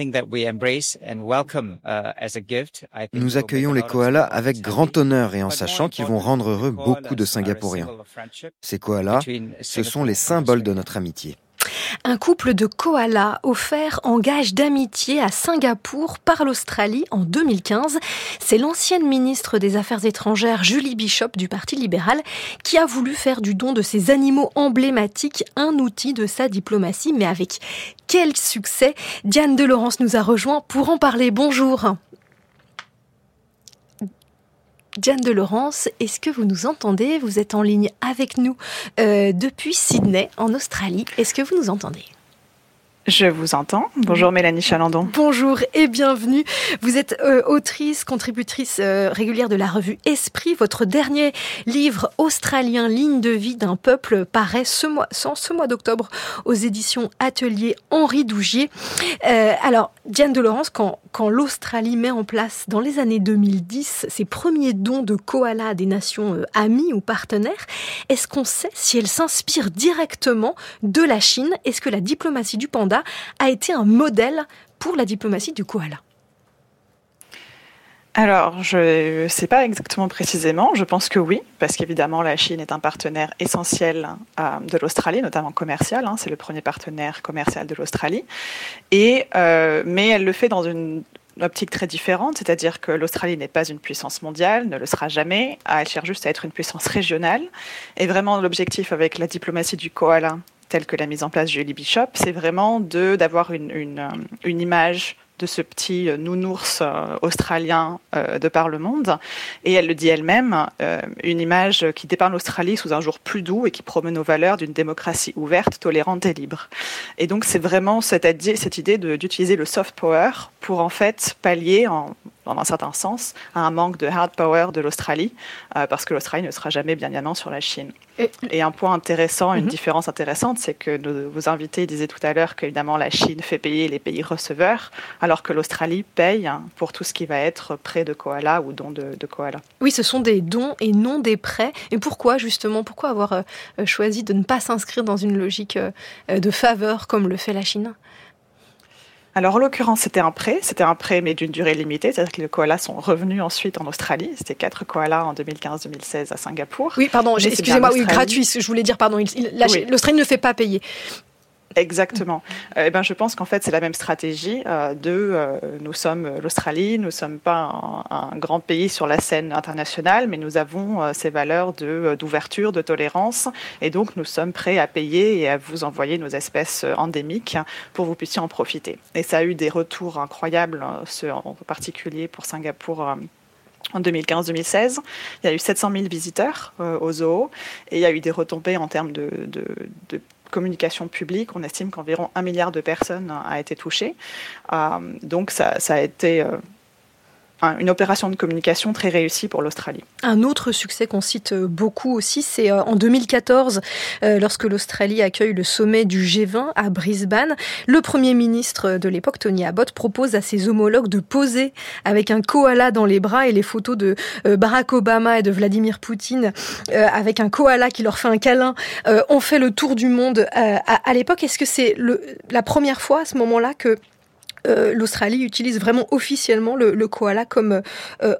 Nous accueillons les koalas avec grand honneur et en sachant qu'ils vont rendre heureux beaucoup de Singapouriens. Ces koalas, ce sont les symboles de notre amitié. Un couple de koalas offert en gage d'amitié à Singapour par l'Australie en 2015. C'est l'ancienne ministre des Affaires étrangères Julie Bishop du Parti libéral qui a voulu faire du don de ces animaux emblématiques un outil de sa diplomatie. Mais avec quel succès! Diane Delorence nous a rejoint pour en parler. Bonjour. Diane de Laurence, est-ce que vous nous entendez ? Vous êtes en ligne avec nous depuis Sydney, en Australie. Est-ce que vous nous entendez ? Je vous entends. Bonjour Mélanie Chalandon. Bonjour et bienvenue. Vous êtes autrice, contributrice régulière de la revue Esprit. Votre dernier livre australien, Ligne de vie d'un peuple, paraît ce mois d'octobre aux éditions Atelier Henri Dougier. Alors, Diane de Laurence, quand l'Australie met en place dans les années 2010 ses premiers dons de koalas à des nations amies ou partenaires, est-ce qu'on sait si elle s'inspire directement de la Chine ? Est-ce que la diplomatie du panda a été un modèle pour la diplomatie du koala ? Alors, je ne sais pas exactement précisément. Je pense que oui, parce qu'évidemment, la Chine est un partenaire essentiel de l'Australie, notamment commercial. C'est le premier partenaire commercial de l'Australie. Mais elle le fait dans une optique très différente, c'est-à-dire que l'Australie n'est pas une puissance mondiale, ne le sera jamais. Elle cherche juste à être une puissance régionale. Et vraiment, l'objectif avec la diplomatie du koala, telle que la mise en place de Julie Bishop, c'est vraiment d'avoir une image de ce petit nounours australien de par le monde. Et elle le dit elle-même, une image qui dépeint l'Australie sous un jour plus doux et qui promeut nos valeurs d'une démocratie ouverte, tolérante et libre. Et donc c'est vraiment cette idée d'utiliser le soft power pour en fait pallier, dans un certain sens, à un manque de hard power de l'Australie, parce que l'Australie ne sera jamais bien évidemment sur la Chine. Et un point intéressant, une différence intéressante, c'est que vos invités disaient tout à l'heure qu'évidemment la Chine fait payer les pays receveurs, alors que l'Australie paye pour tout ce qui va être prêt de koala ou don de koala. Oui, ce sont des dons et non des prêts. Et pourquoi justement ? Pourquoi avoir choisi de ne pas s'inscrire dans une logique de faveur comme le fait la Chine ? Alors, en l'occurrence, c'était un prêt mais d'une durée limitée, c'est-à-dire que les koalas sont revenus ensuite en Australie. C'était 4 koalas en 2015-2016 à Singapour. Oui, pardon, excusez-moi, oui, gratuit, je voulais dire, pardon, l'Australie ne fait pas payer. Exactement. Je pense qu'en fait, c'est la même stratégie nous sommes l'Australie, nous ne sommes pas un grand pays sur la scène internationale, mais nous avons ces valeurs d'ouverture, de tolérance, et donc nous sommes prêts à payer et à vous envoyer nos espèces endémiques pour que vous puissiez en profiter. Et ça a eu des retours incroyables, en particulier pour Singapour. En 2015-2016, il y a eu 700 000 visiteurs au zoo, et il y a eu des retombées en termes de communication publique. On estime qu'environ 1 milliard de personnes a été touchée. Donc ça a été une opération de communication très réussie pour l'Australie. Un autre succès qu'on cite beaucoup aussi, c'est en 2014, lorsque l'Australie accueille le sommet du G20 à Brisbane. Le Premier ministre de l'époque, Tony Abbott, propose à ses homologues de poser avec un koala dans les bras, et les photos de Barack Obama et de Vladimir Poutine avec un koala qui leur fait un câlin ont fait le tour du monde à l'époque. Est-ce que c'est la première fois à ce moment-là que l'Australie utilise vraiment officiellement le koala comme emblème ?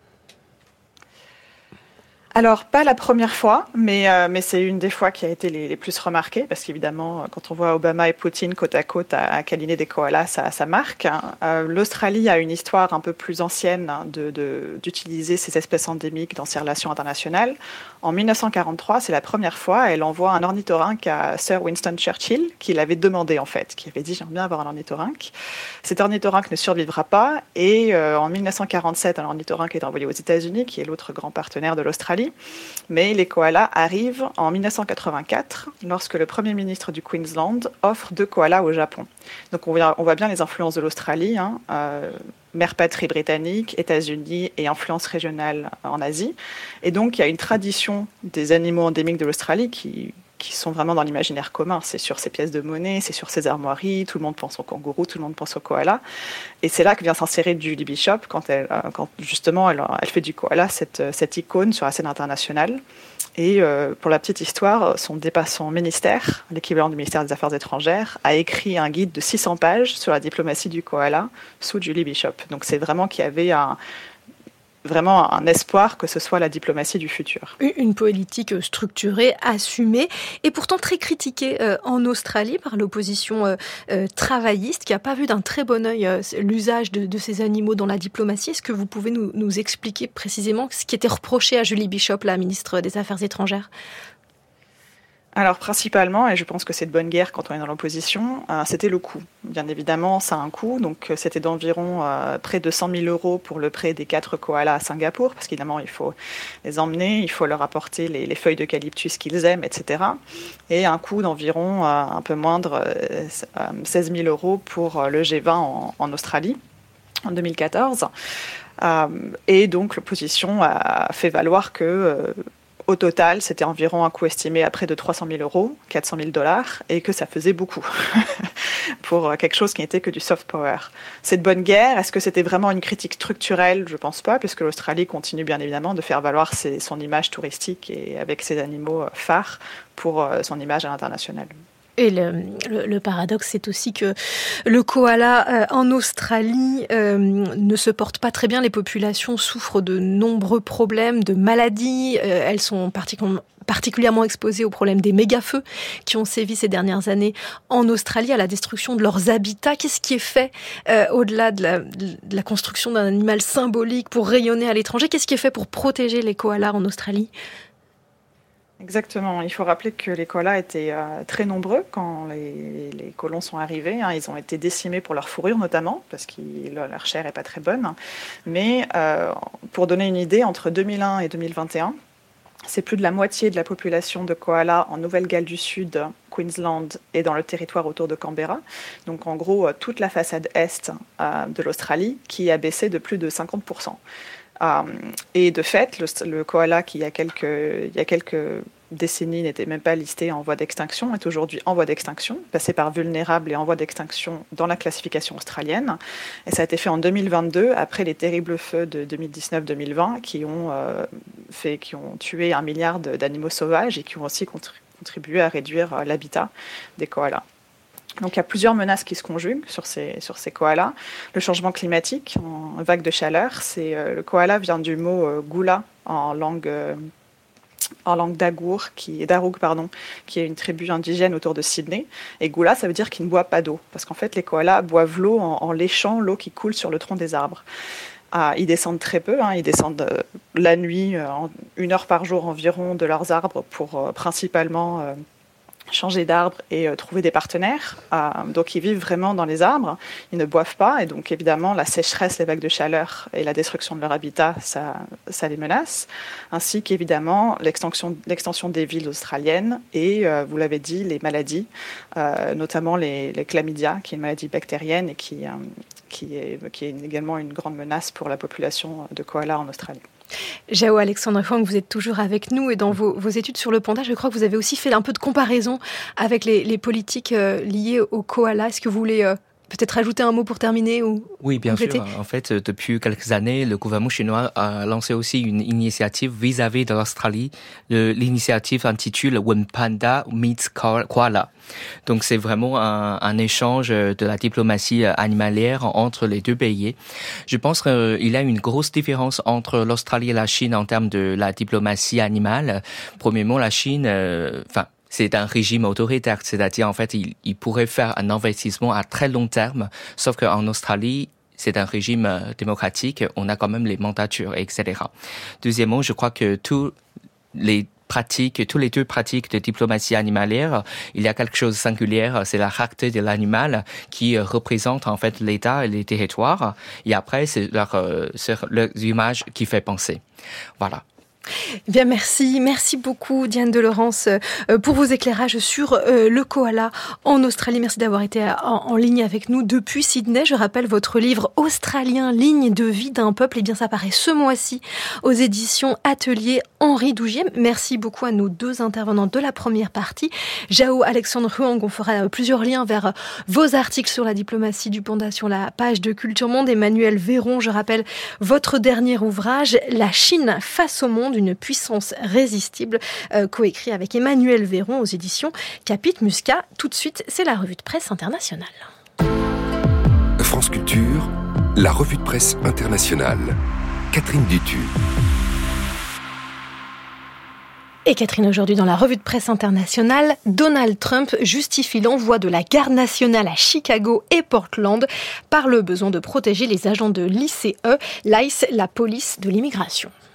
Alors, pas la première fois, mais c'est une des fois qui a été les plus remarquées, parce qu'évidemment, quand on voit Obama et Poutine côte à côte à câliner des koalas, ça marque. L'Australie a une histoire un peu plus ancienne d'utiliser ces espèces endémiques dans ses relations internationales. En 1943, c'est la première fois, elle envoie un ornithorynque à Sir Winston Churchill, qui l'avait demandé en fait, qui avait dit « j'aimerais bien avoir un ornithorynque ». Cet ornithorynque ne survivra pas, et en 1947, un ornithorynque est envoyé aux États-Unis, qui est l'autre grand partenaire de l'Australie. Mais les koalas arrivent en 1984, lorsque le Premier ministre du Queensland offre 2 koalas au Japon. Donc on voit bien les influences de l'Australie, mère patrie britannique, États-Unis et influence régionale en Asie. Et donc il y a une tradition des animaux endémiques de l'Australie qui sont vraiment dans l'imaginaire commun. C'est sur ces pièces de monnaie, c'est sur ces armoiries, tout le monde pense au kangourou, tout le monde pense au koala. Et c'est là que vient s'insérer Julie Bishop, quand justement elle fait du koala cette icône sur la scène internationale. Et pour la petite histoire, son ministère, l'équivalent du ministère des Affaires étrangères, a écrit un guide de 600 pages sur la diplomatie du koala sous Julie Bishop. Donc c'est vraiment qu'il y avait vraiment un espoir que ce soit la diplomatie du futur. Une politique structurée, assumée, et pourtant très critiquée en Australie par l'opposition travailliste, qui n'a pas vu d'un très bon œil l'usage de ces animaux dans la diplomatie. Est-ce que vous pouvez nous expliquer précisément ce qui était reproché à Julie Bishop, la ministre des Affaires étrangères ? Alors principalement, et je pense que c'est de bonne guerre quand on est dans l'opposition, c'était le coût. Bien évidemment, ça a un coût, donc c'était d'environ près de 100 000 € pour le prêt des 4 koalas à Singapour, parce qu'évidemment, il faut les emmener, il faut leur apporter les feuilles d'eucalyptus qu'ils aiment, etc. Et un coût d'environ un peu moindre, 16 000 € pour le G20 en Australie, en 2014. Et donc l'opposition a fait valoir que... au total, c'était environ un coût estimé à près de 300 000 €, 400 000 $, et que ça faisait beaucoup pour quelque chose qui n'était que du soft power. C'est de bonne guerre. Est-ce que c'était vraiment une critique structurelle ? Je ne pense pas, puisque l'Australie continue bien évidemment de faire valoir son image touristique et avec ses animaux phares pour son image à l'international. Et le paradoxe, c'est aussi que le koala en Australie ne se porte pas très bien. Les populations souffrent de nombreux problèmes, de maladies. Elles sont particulièrement exposées aux problèmes des méga-feux qui ont sévi ces dernières années en Australie, à la destruction de leurs habitats. Qu'est-ce qui est fait au-delà de la construction d'un animal symbolique pour rayonner à l'étranger ? Qu'est-ce qui est fait pour protéger les koalas en Australie ? Exactement. Il faut rappeler que les koalas étaient très nombreux quand les colons sont arrivés. Ils ont été décimés pour leur fourrure notamment, parce que leur chair n'est pas très bonne. Mais pour donner une idée, entre 2001 et 2021, c'est plus de la moitié de la population de koalas en Nouvelle-Galles du Sud, Queensland et dans le territoire autour de Canberra. Donc en gros, toute la façade est de l'Australie qui a baissé de plus de 50%. Et de fait, le koala qui il y a quelques décennies n'était même pas listé en voie d'extinction est aujourd'hui en voie d'extinction, passé par vulnérable et en voie d'extinction dans la classification australienne. Et ça a été fait en 2022 après les terribles feux de 2019-2020 qui ont tué 1 milliard d'animaux sauvages et qui ont aussi contribué à réduire l'habitat des koalas. Donc il y a plusieurs menaces qui se conjuguent sur ces koalas. Le changement climatique, en vague de chaleur, le koala vient du mot gula en langue d'Aroug, qui est une tribu indigène autour de Sydney. Et gula, ça veut dire qu'il ne boit pas d'eau, parce qu'en fait les koalas boivent l'eau en léchant l'eau qui coule sur le tronc des arbres. Ils descendent très peu, ils descendent la nuit, 1 heure par jour environ de leurs arbres pour principalement... changer d'arbre et trouver des partenaires. Donc ils vivent vraiment dans les arbres, ils ne boivent pas, et donc évidemment la sécheresse, les vagues de chaleur et la destruction de leur habitat, ça les menace, ainsi qu'évidemment l'extension des villes australiennes et, vous l'avez dit, les maladies, notamment les chlamydia, qui est une maladie bactérienne et qui est également une grande menace pour la population de koalas en Australie. Jao Alexandre Huang, vous êtes toujours avec nous et dans vos études sur le panda, je crois que vous avez aussi fait un peu de comparaison avec les politiques liées au koala. Est-ce que vous voulez peut-être rajouter un mot pour terminer ou Oui, bien compléter? sûr. En fait, depuis quelques années, le gouvernement chinois a lancé aussi une initiative vis-à-vis de l'Australie. L'initiative intitule When Panda Meets Koala. Donc, c'est vraiment un échange de la diplomatie animalière entre les deux pays. Je pense qu'il y a une grosse différence entre l'Australie et la Chine en termes de la diplomatie animale. Premièrement, la Chine, c'est un régime autoritaire, c'est-à-dire en fait, il pourrait faire un investissement à très long terme, sauf qu'en Australie, c'est un régime démocratique, on a quand même les mandatures, etc. Deuxièmement, je crois que tous les deux pratiques de diplomatie animalière, il y a quelque chose de singulier, c'est la rareté de l'animal qui représente en fait l'État et les territoires, et après, c'est leur image qui fait penser. Voilà. Bien, merci beaucoup Diane de Laurence pour vos éclairages sur le koala en Australie. Merci d'avoir été en ligne avec nous depuis Sydney. Je rappelle votre livre Australien, ligne de vie d'un peuple. Eh bien, ça paraît ce mois-ci aux éditions Atelier Henri Dougier. Merci beaucoup à nos deux intervenants de la première partie. Jao Alexandre Huang, on fera plusieurs liens vers vos articles sur la diplomatie du panda sur la page de Culture Monde. Emmanuel Véron, je rappelle votre dernier ouvrage, La Chine face au monde, une puissance résistible, coécrit avec Emmanuel Véron aux éditions Capit Musca. Tout de suite, c'est la revue de presse internationale. France Culture, la revue de presse internationale. Catherine Dutu. Et Catherine, aujourd'hui dans la revue de presse internationale, Donald Trump justifie l'envoi de la garde nationale à Chicago et Portland par le besoin de protéger les agents de l'ICE, la police de l'immigration.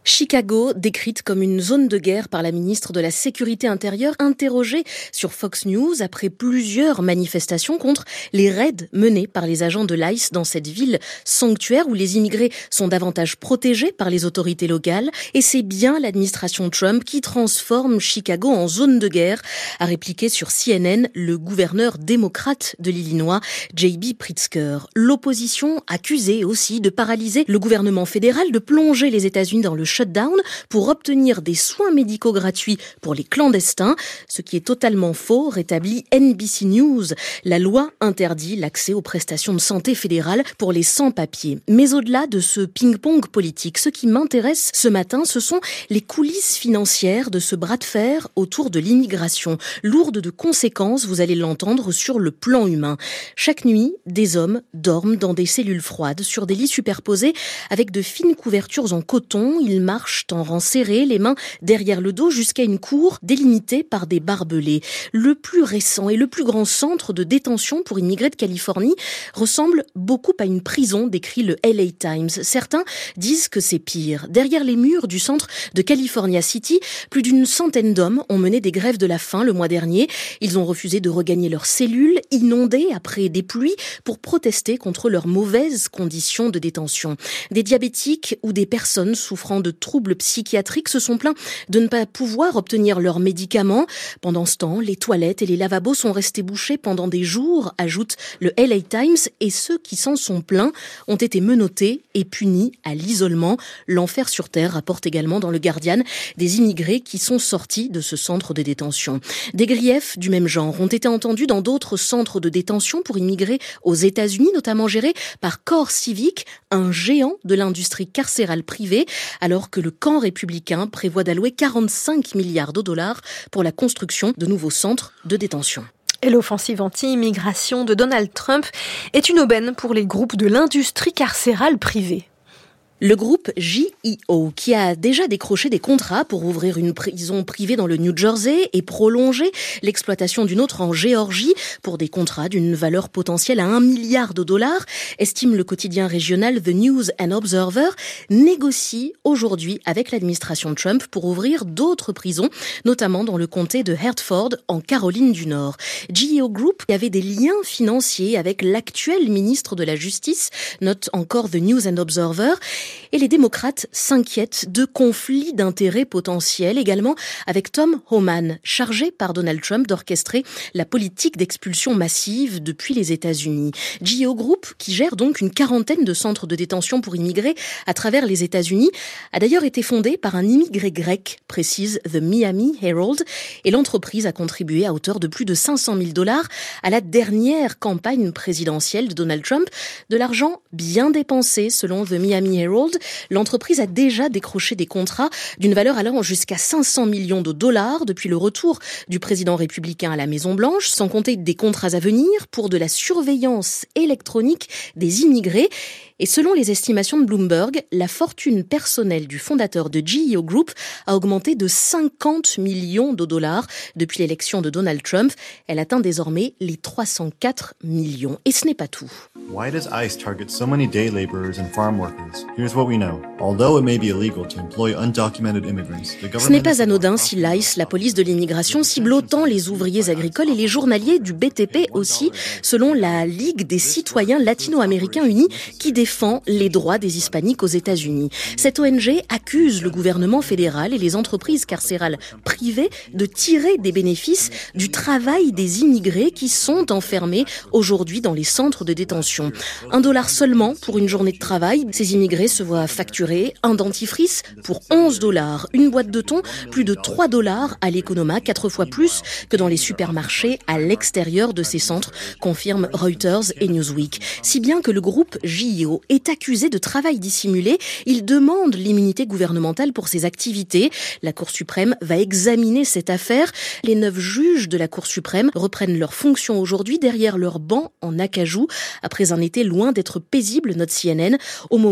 Chicago, décrite comme une zone de guerre par la ministre de la Sécurité intérieure, interrogée sur Fox News après plusieurs manifestations contre les raids menés par les agents de l'ICE dans cette ville sanctuaire où les immigrés sont davantage protégés par les autorités locales. Et c'est bien l'administration Trump qui transforme Chicago en zone de guerre, a répliqué sur CNN le gouverneur démocrate de l'Illinois, J.B. Pritzker. L'opposition accusée aussi de paralyser le gouvernement fédéral, de plonger les États-Unis dans le shutdown pour obtenir des soins médicaux gratuits pour les clandestins, ce qui est totalement faux, rétablit NBC News. La loi interdit l'accès aux prestations de santé fédérales pour les sans-papiers. Mais au-delà de ce ping-pong politique, ce qui m'intéresse ce matin, ce sont les coulisses financières de ce bras de fer autour de l'immigration, lourde de conséquences, vous allez l'entendre, sur le plan humain. Chaque nuit, des hommes dorment dans des cellules froides, sur des lits superposés, avec de fines couvertures en coton. Ils marchent en rang serré, les mains derrière le dos, jusqu'à une cour délimitée par des barbelés. Le plus récent et le plus grand centre de détention pour immigrés de Californie ressemble beaucoup à une prison, décrit le LA Times. Certains disent que c'est pire. Derrière les murs du centre de California City, plus d'une centaine d'hommes ont mené des grèves de la faim le mois dernier. Ils ont refusé de regagner leurs cellules, inondées après des pluies, pour protester contre leurs mauvaises conditions de détention. Des diabétiques ou des personnes souffrant de troubles psychiatriques se sont plaints de ne pas pouvoir obtenir leurs médicaments. Pendant ce temps, les toilettes et les lavabos sont restés bouchés pendant des jours, ajoute le LA Times, et ceux qui s'en sont plaints ont été menottés et punis à l'isolement. L'enfer sur terre, rapporte également dans le Guardian des immigrés qui sont sortis de ce centre de détention. Des griefs du même genre ont été entendus dans d'autres centres de détention pour immigrés aux États-Unis, notamment gérés par Core Civic, un géant de l'industrie carcérale privée, alors que le camp républicain prévoit d'allouer 45 milliards de dollars pour la construction de nouveaux centres de détention. Et l'offensive anti-immigration de Donald Trump est une aubaine pour les groupes de l'industrie carcérale privée. Le groupe GEO, qui a déjà décroché des contrats pour ouvrir une prison privée dans le New Jersey et prolonger l'exploitation d'une autre en Géorgie pour des contrats d'une valeur potentielle à 1 milliard de dollars, estime le quotidien régional The News and Observer, négocie aujourd'hui avec l'administration Trump pour ouvrir d'autres prisons, notamment dans le comté de Hertford, en Caroline du Nord. GEO Group avait des liens financiers avec l'actuel ministre de la Justice, note encore The News and Observer. Et les démocrates s'inquiètent de conflits d'intérêts potentiels, également avec Tom Homan, chargé par Donald Trump d'orchestrer la politique d'expulsion massive depuis les États-Unis. GEO Group, qui gère donc une quarantaine de centres de détention pour immigrés à travers les États-Unis, a d'ailleurs été fondé par un immigré grec, précise The Miami Herald, et l'entreprise a contribué à hauteur de plus de 500 000 dollars à la dernière campagne présidentielle de Donald Trump. De l'argent bien dépensé, selon The Miami Herald. L'entreprise a déjà décroché des contrats d'une valeur allant jusqu'à 500 millions de dollars depuis le retour du président républicain à la Maison-Blanche, sans compter des contrats à venir pour de la surveillance électronique des immigrés. Et selon les estimations de Bloomberg, la fortune personnelle du fondateur de GEO Group a augmenté de 50 millions de dollars depuis l'élection de Donald Trump. Elle atteint désormais les 304 millions. Et ce n'est pas tout. Why does ICE target so many day laborers and farm workers? Here's what we know. Although it may be illegal to employ undocumented immigrants, the government... Ce n'est pas anodin si l'ICE, la police de l'immigration, cible autant les ouvriers agricoles et les journaliers du BTP aussi, selon la Ligue des citoyens latino-américains unis qui défend les droits des hispaniques aux États-Unis. Cette ONG accuse le gouvernement fédéral et les entreprises carcérales privées de tirer des bénéfices du travail des immigrés qui sont enfermés aujourd'hui dans les centres de détention. $1 seulement pour une journée de travail. Ces immigrés se voient facturer un dentifrice pour $11. Une boîte de thon, plus de $3 à l'Economa, 4 fois plus que dans les supermarchés à l'extérieur de ces centres, confirment Reuters et Newsweek. Si bien que le groupe GEO est accusé de travail dissimulé, il demande l'immunité gouvernementale pour ses activités. La Cour suprême va examiner cette affaire. Les 9 juges de la Cour suprême reprennent leurs fonctions aujourd'hui derrière leur banc en acajou, après un été loin d'être paisible, note CNN, au moment où la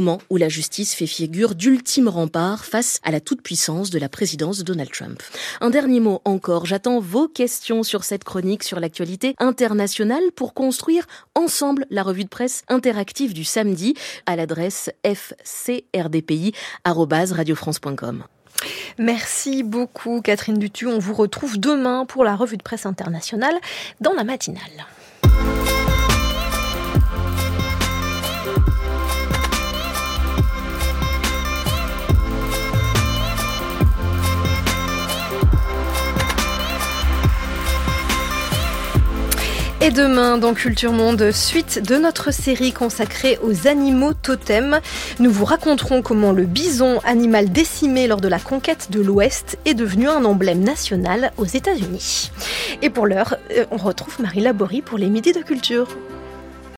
la justice fait figure d'ultime rempart face à la toute-puissance de la présidence de Donald Trump. Un dernier mot encore, j'attends vos questions sur cette chronique sur l'actualité internationale pour construire ensemble la revue de presse interactive du samedi à l'adresse fcrdpi@radiofrance.com. Merci beaucoup Catherine Dutu. On vous retrouve demain pour la revue de presse internationale dans la matinale. Et demain, dans Culture Monde, suite de notre série consacrée aux animaux totems, nous vous raconterons comment le bison, animal décimé lors de la conquête de l'Ouest, est devenu un emblème national aux États-Unis. Et pour l'heure, on retrouve Marie Laborie pour les Midis de Culture.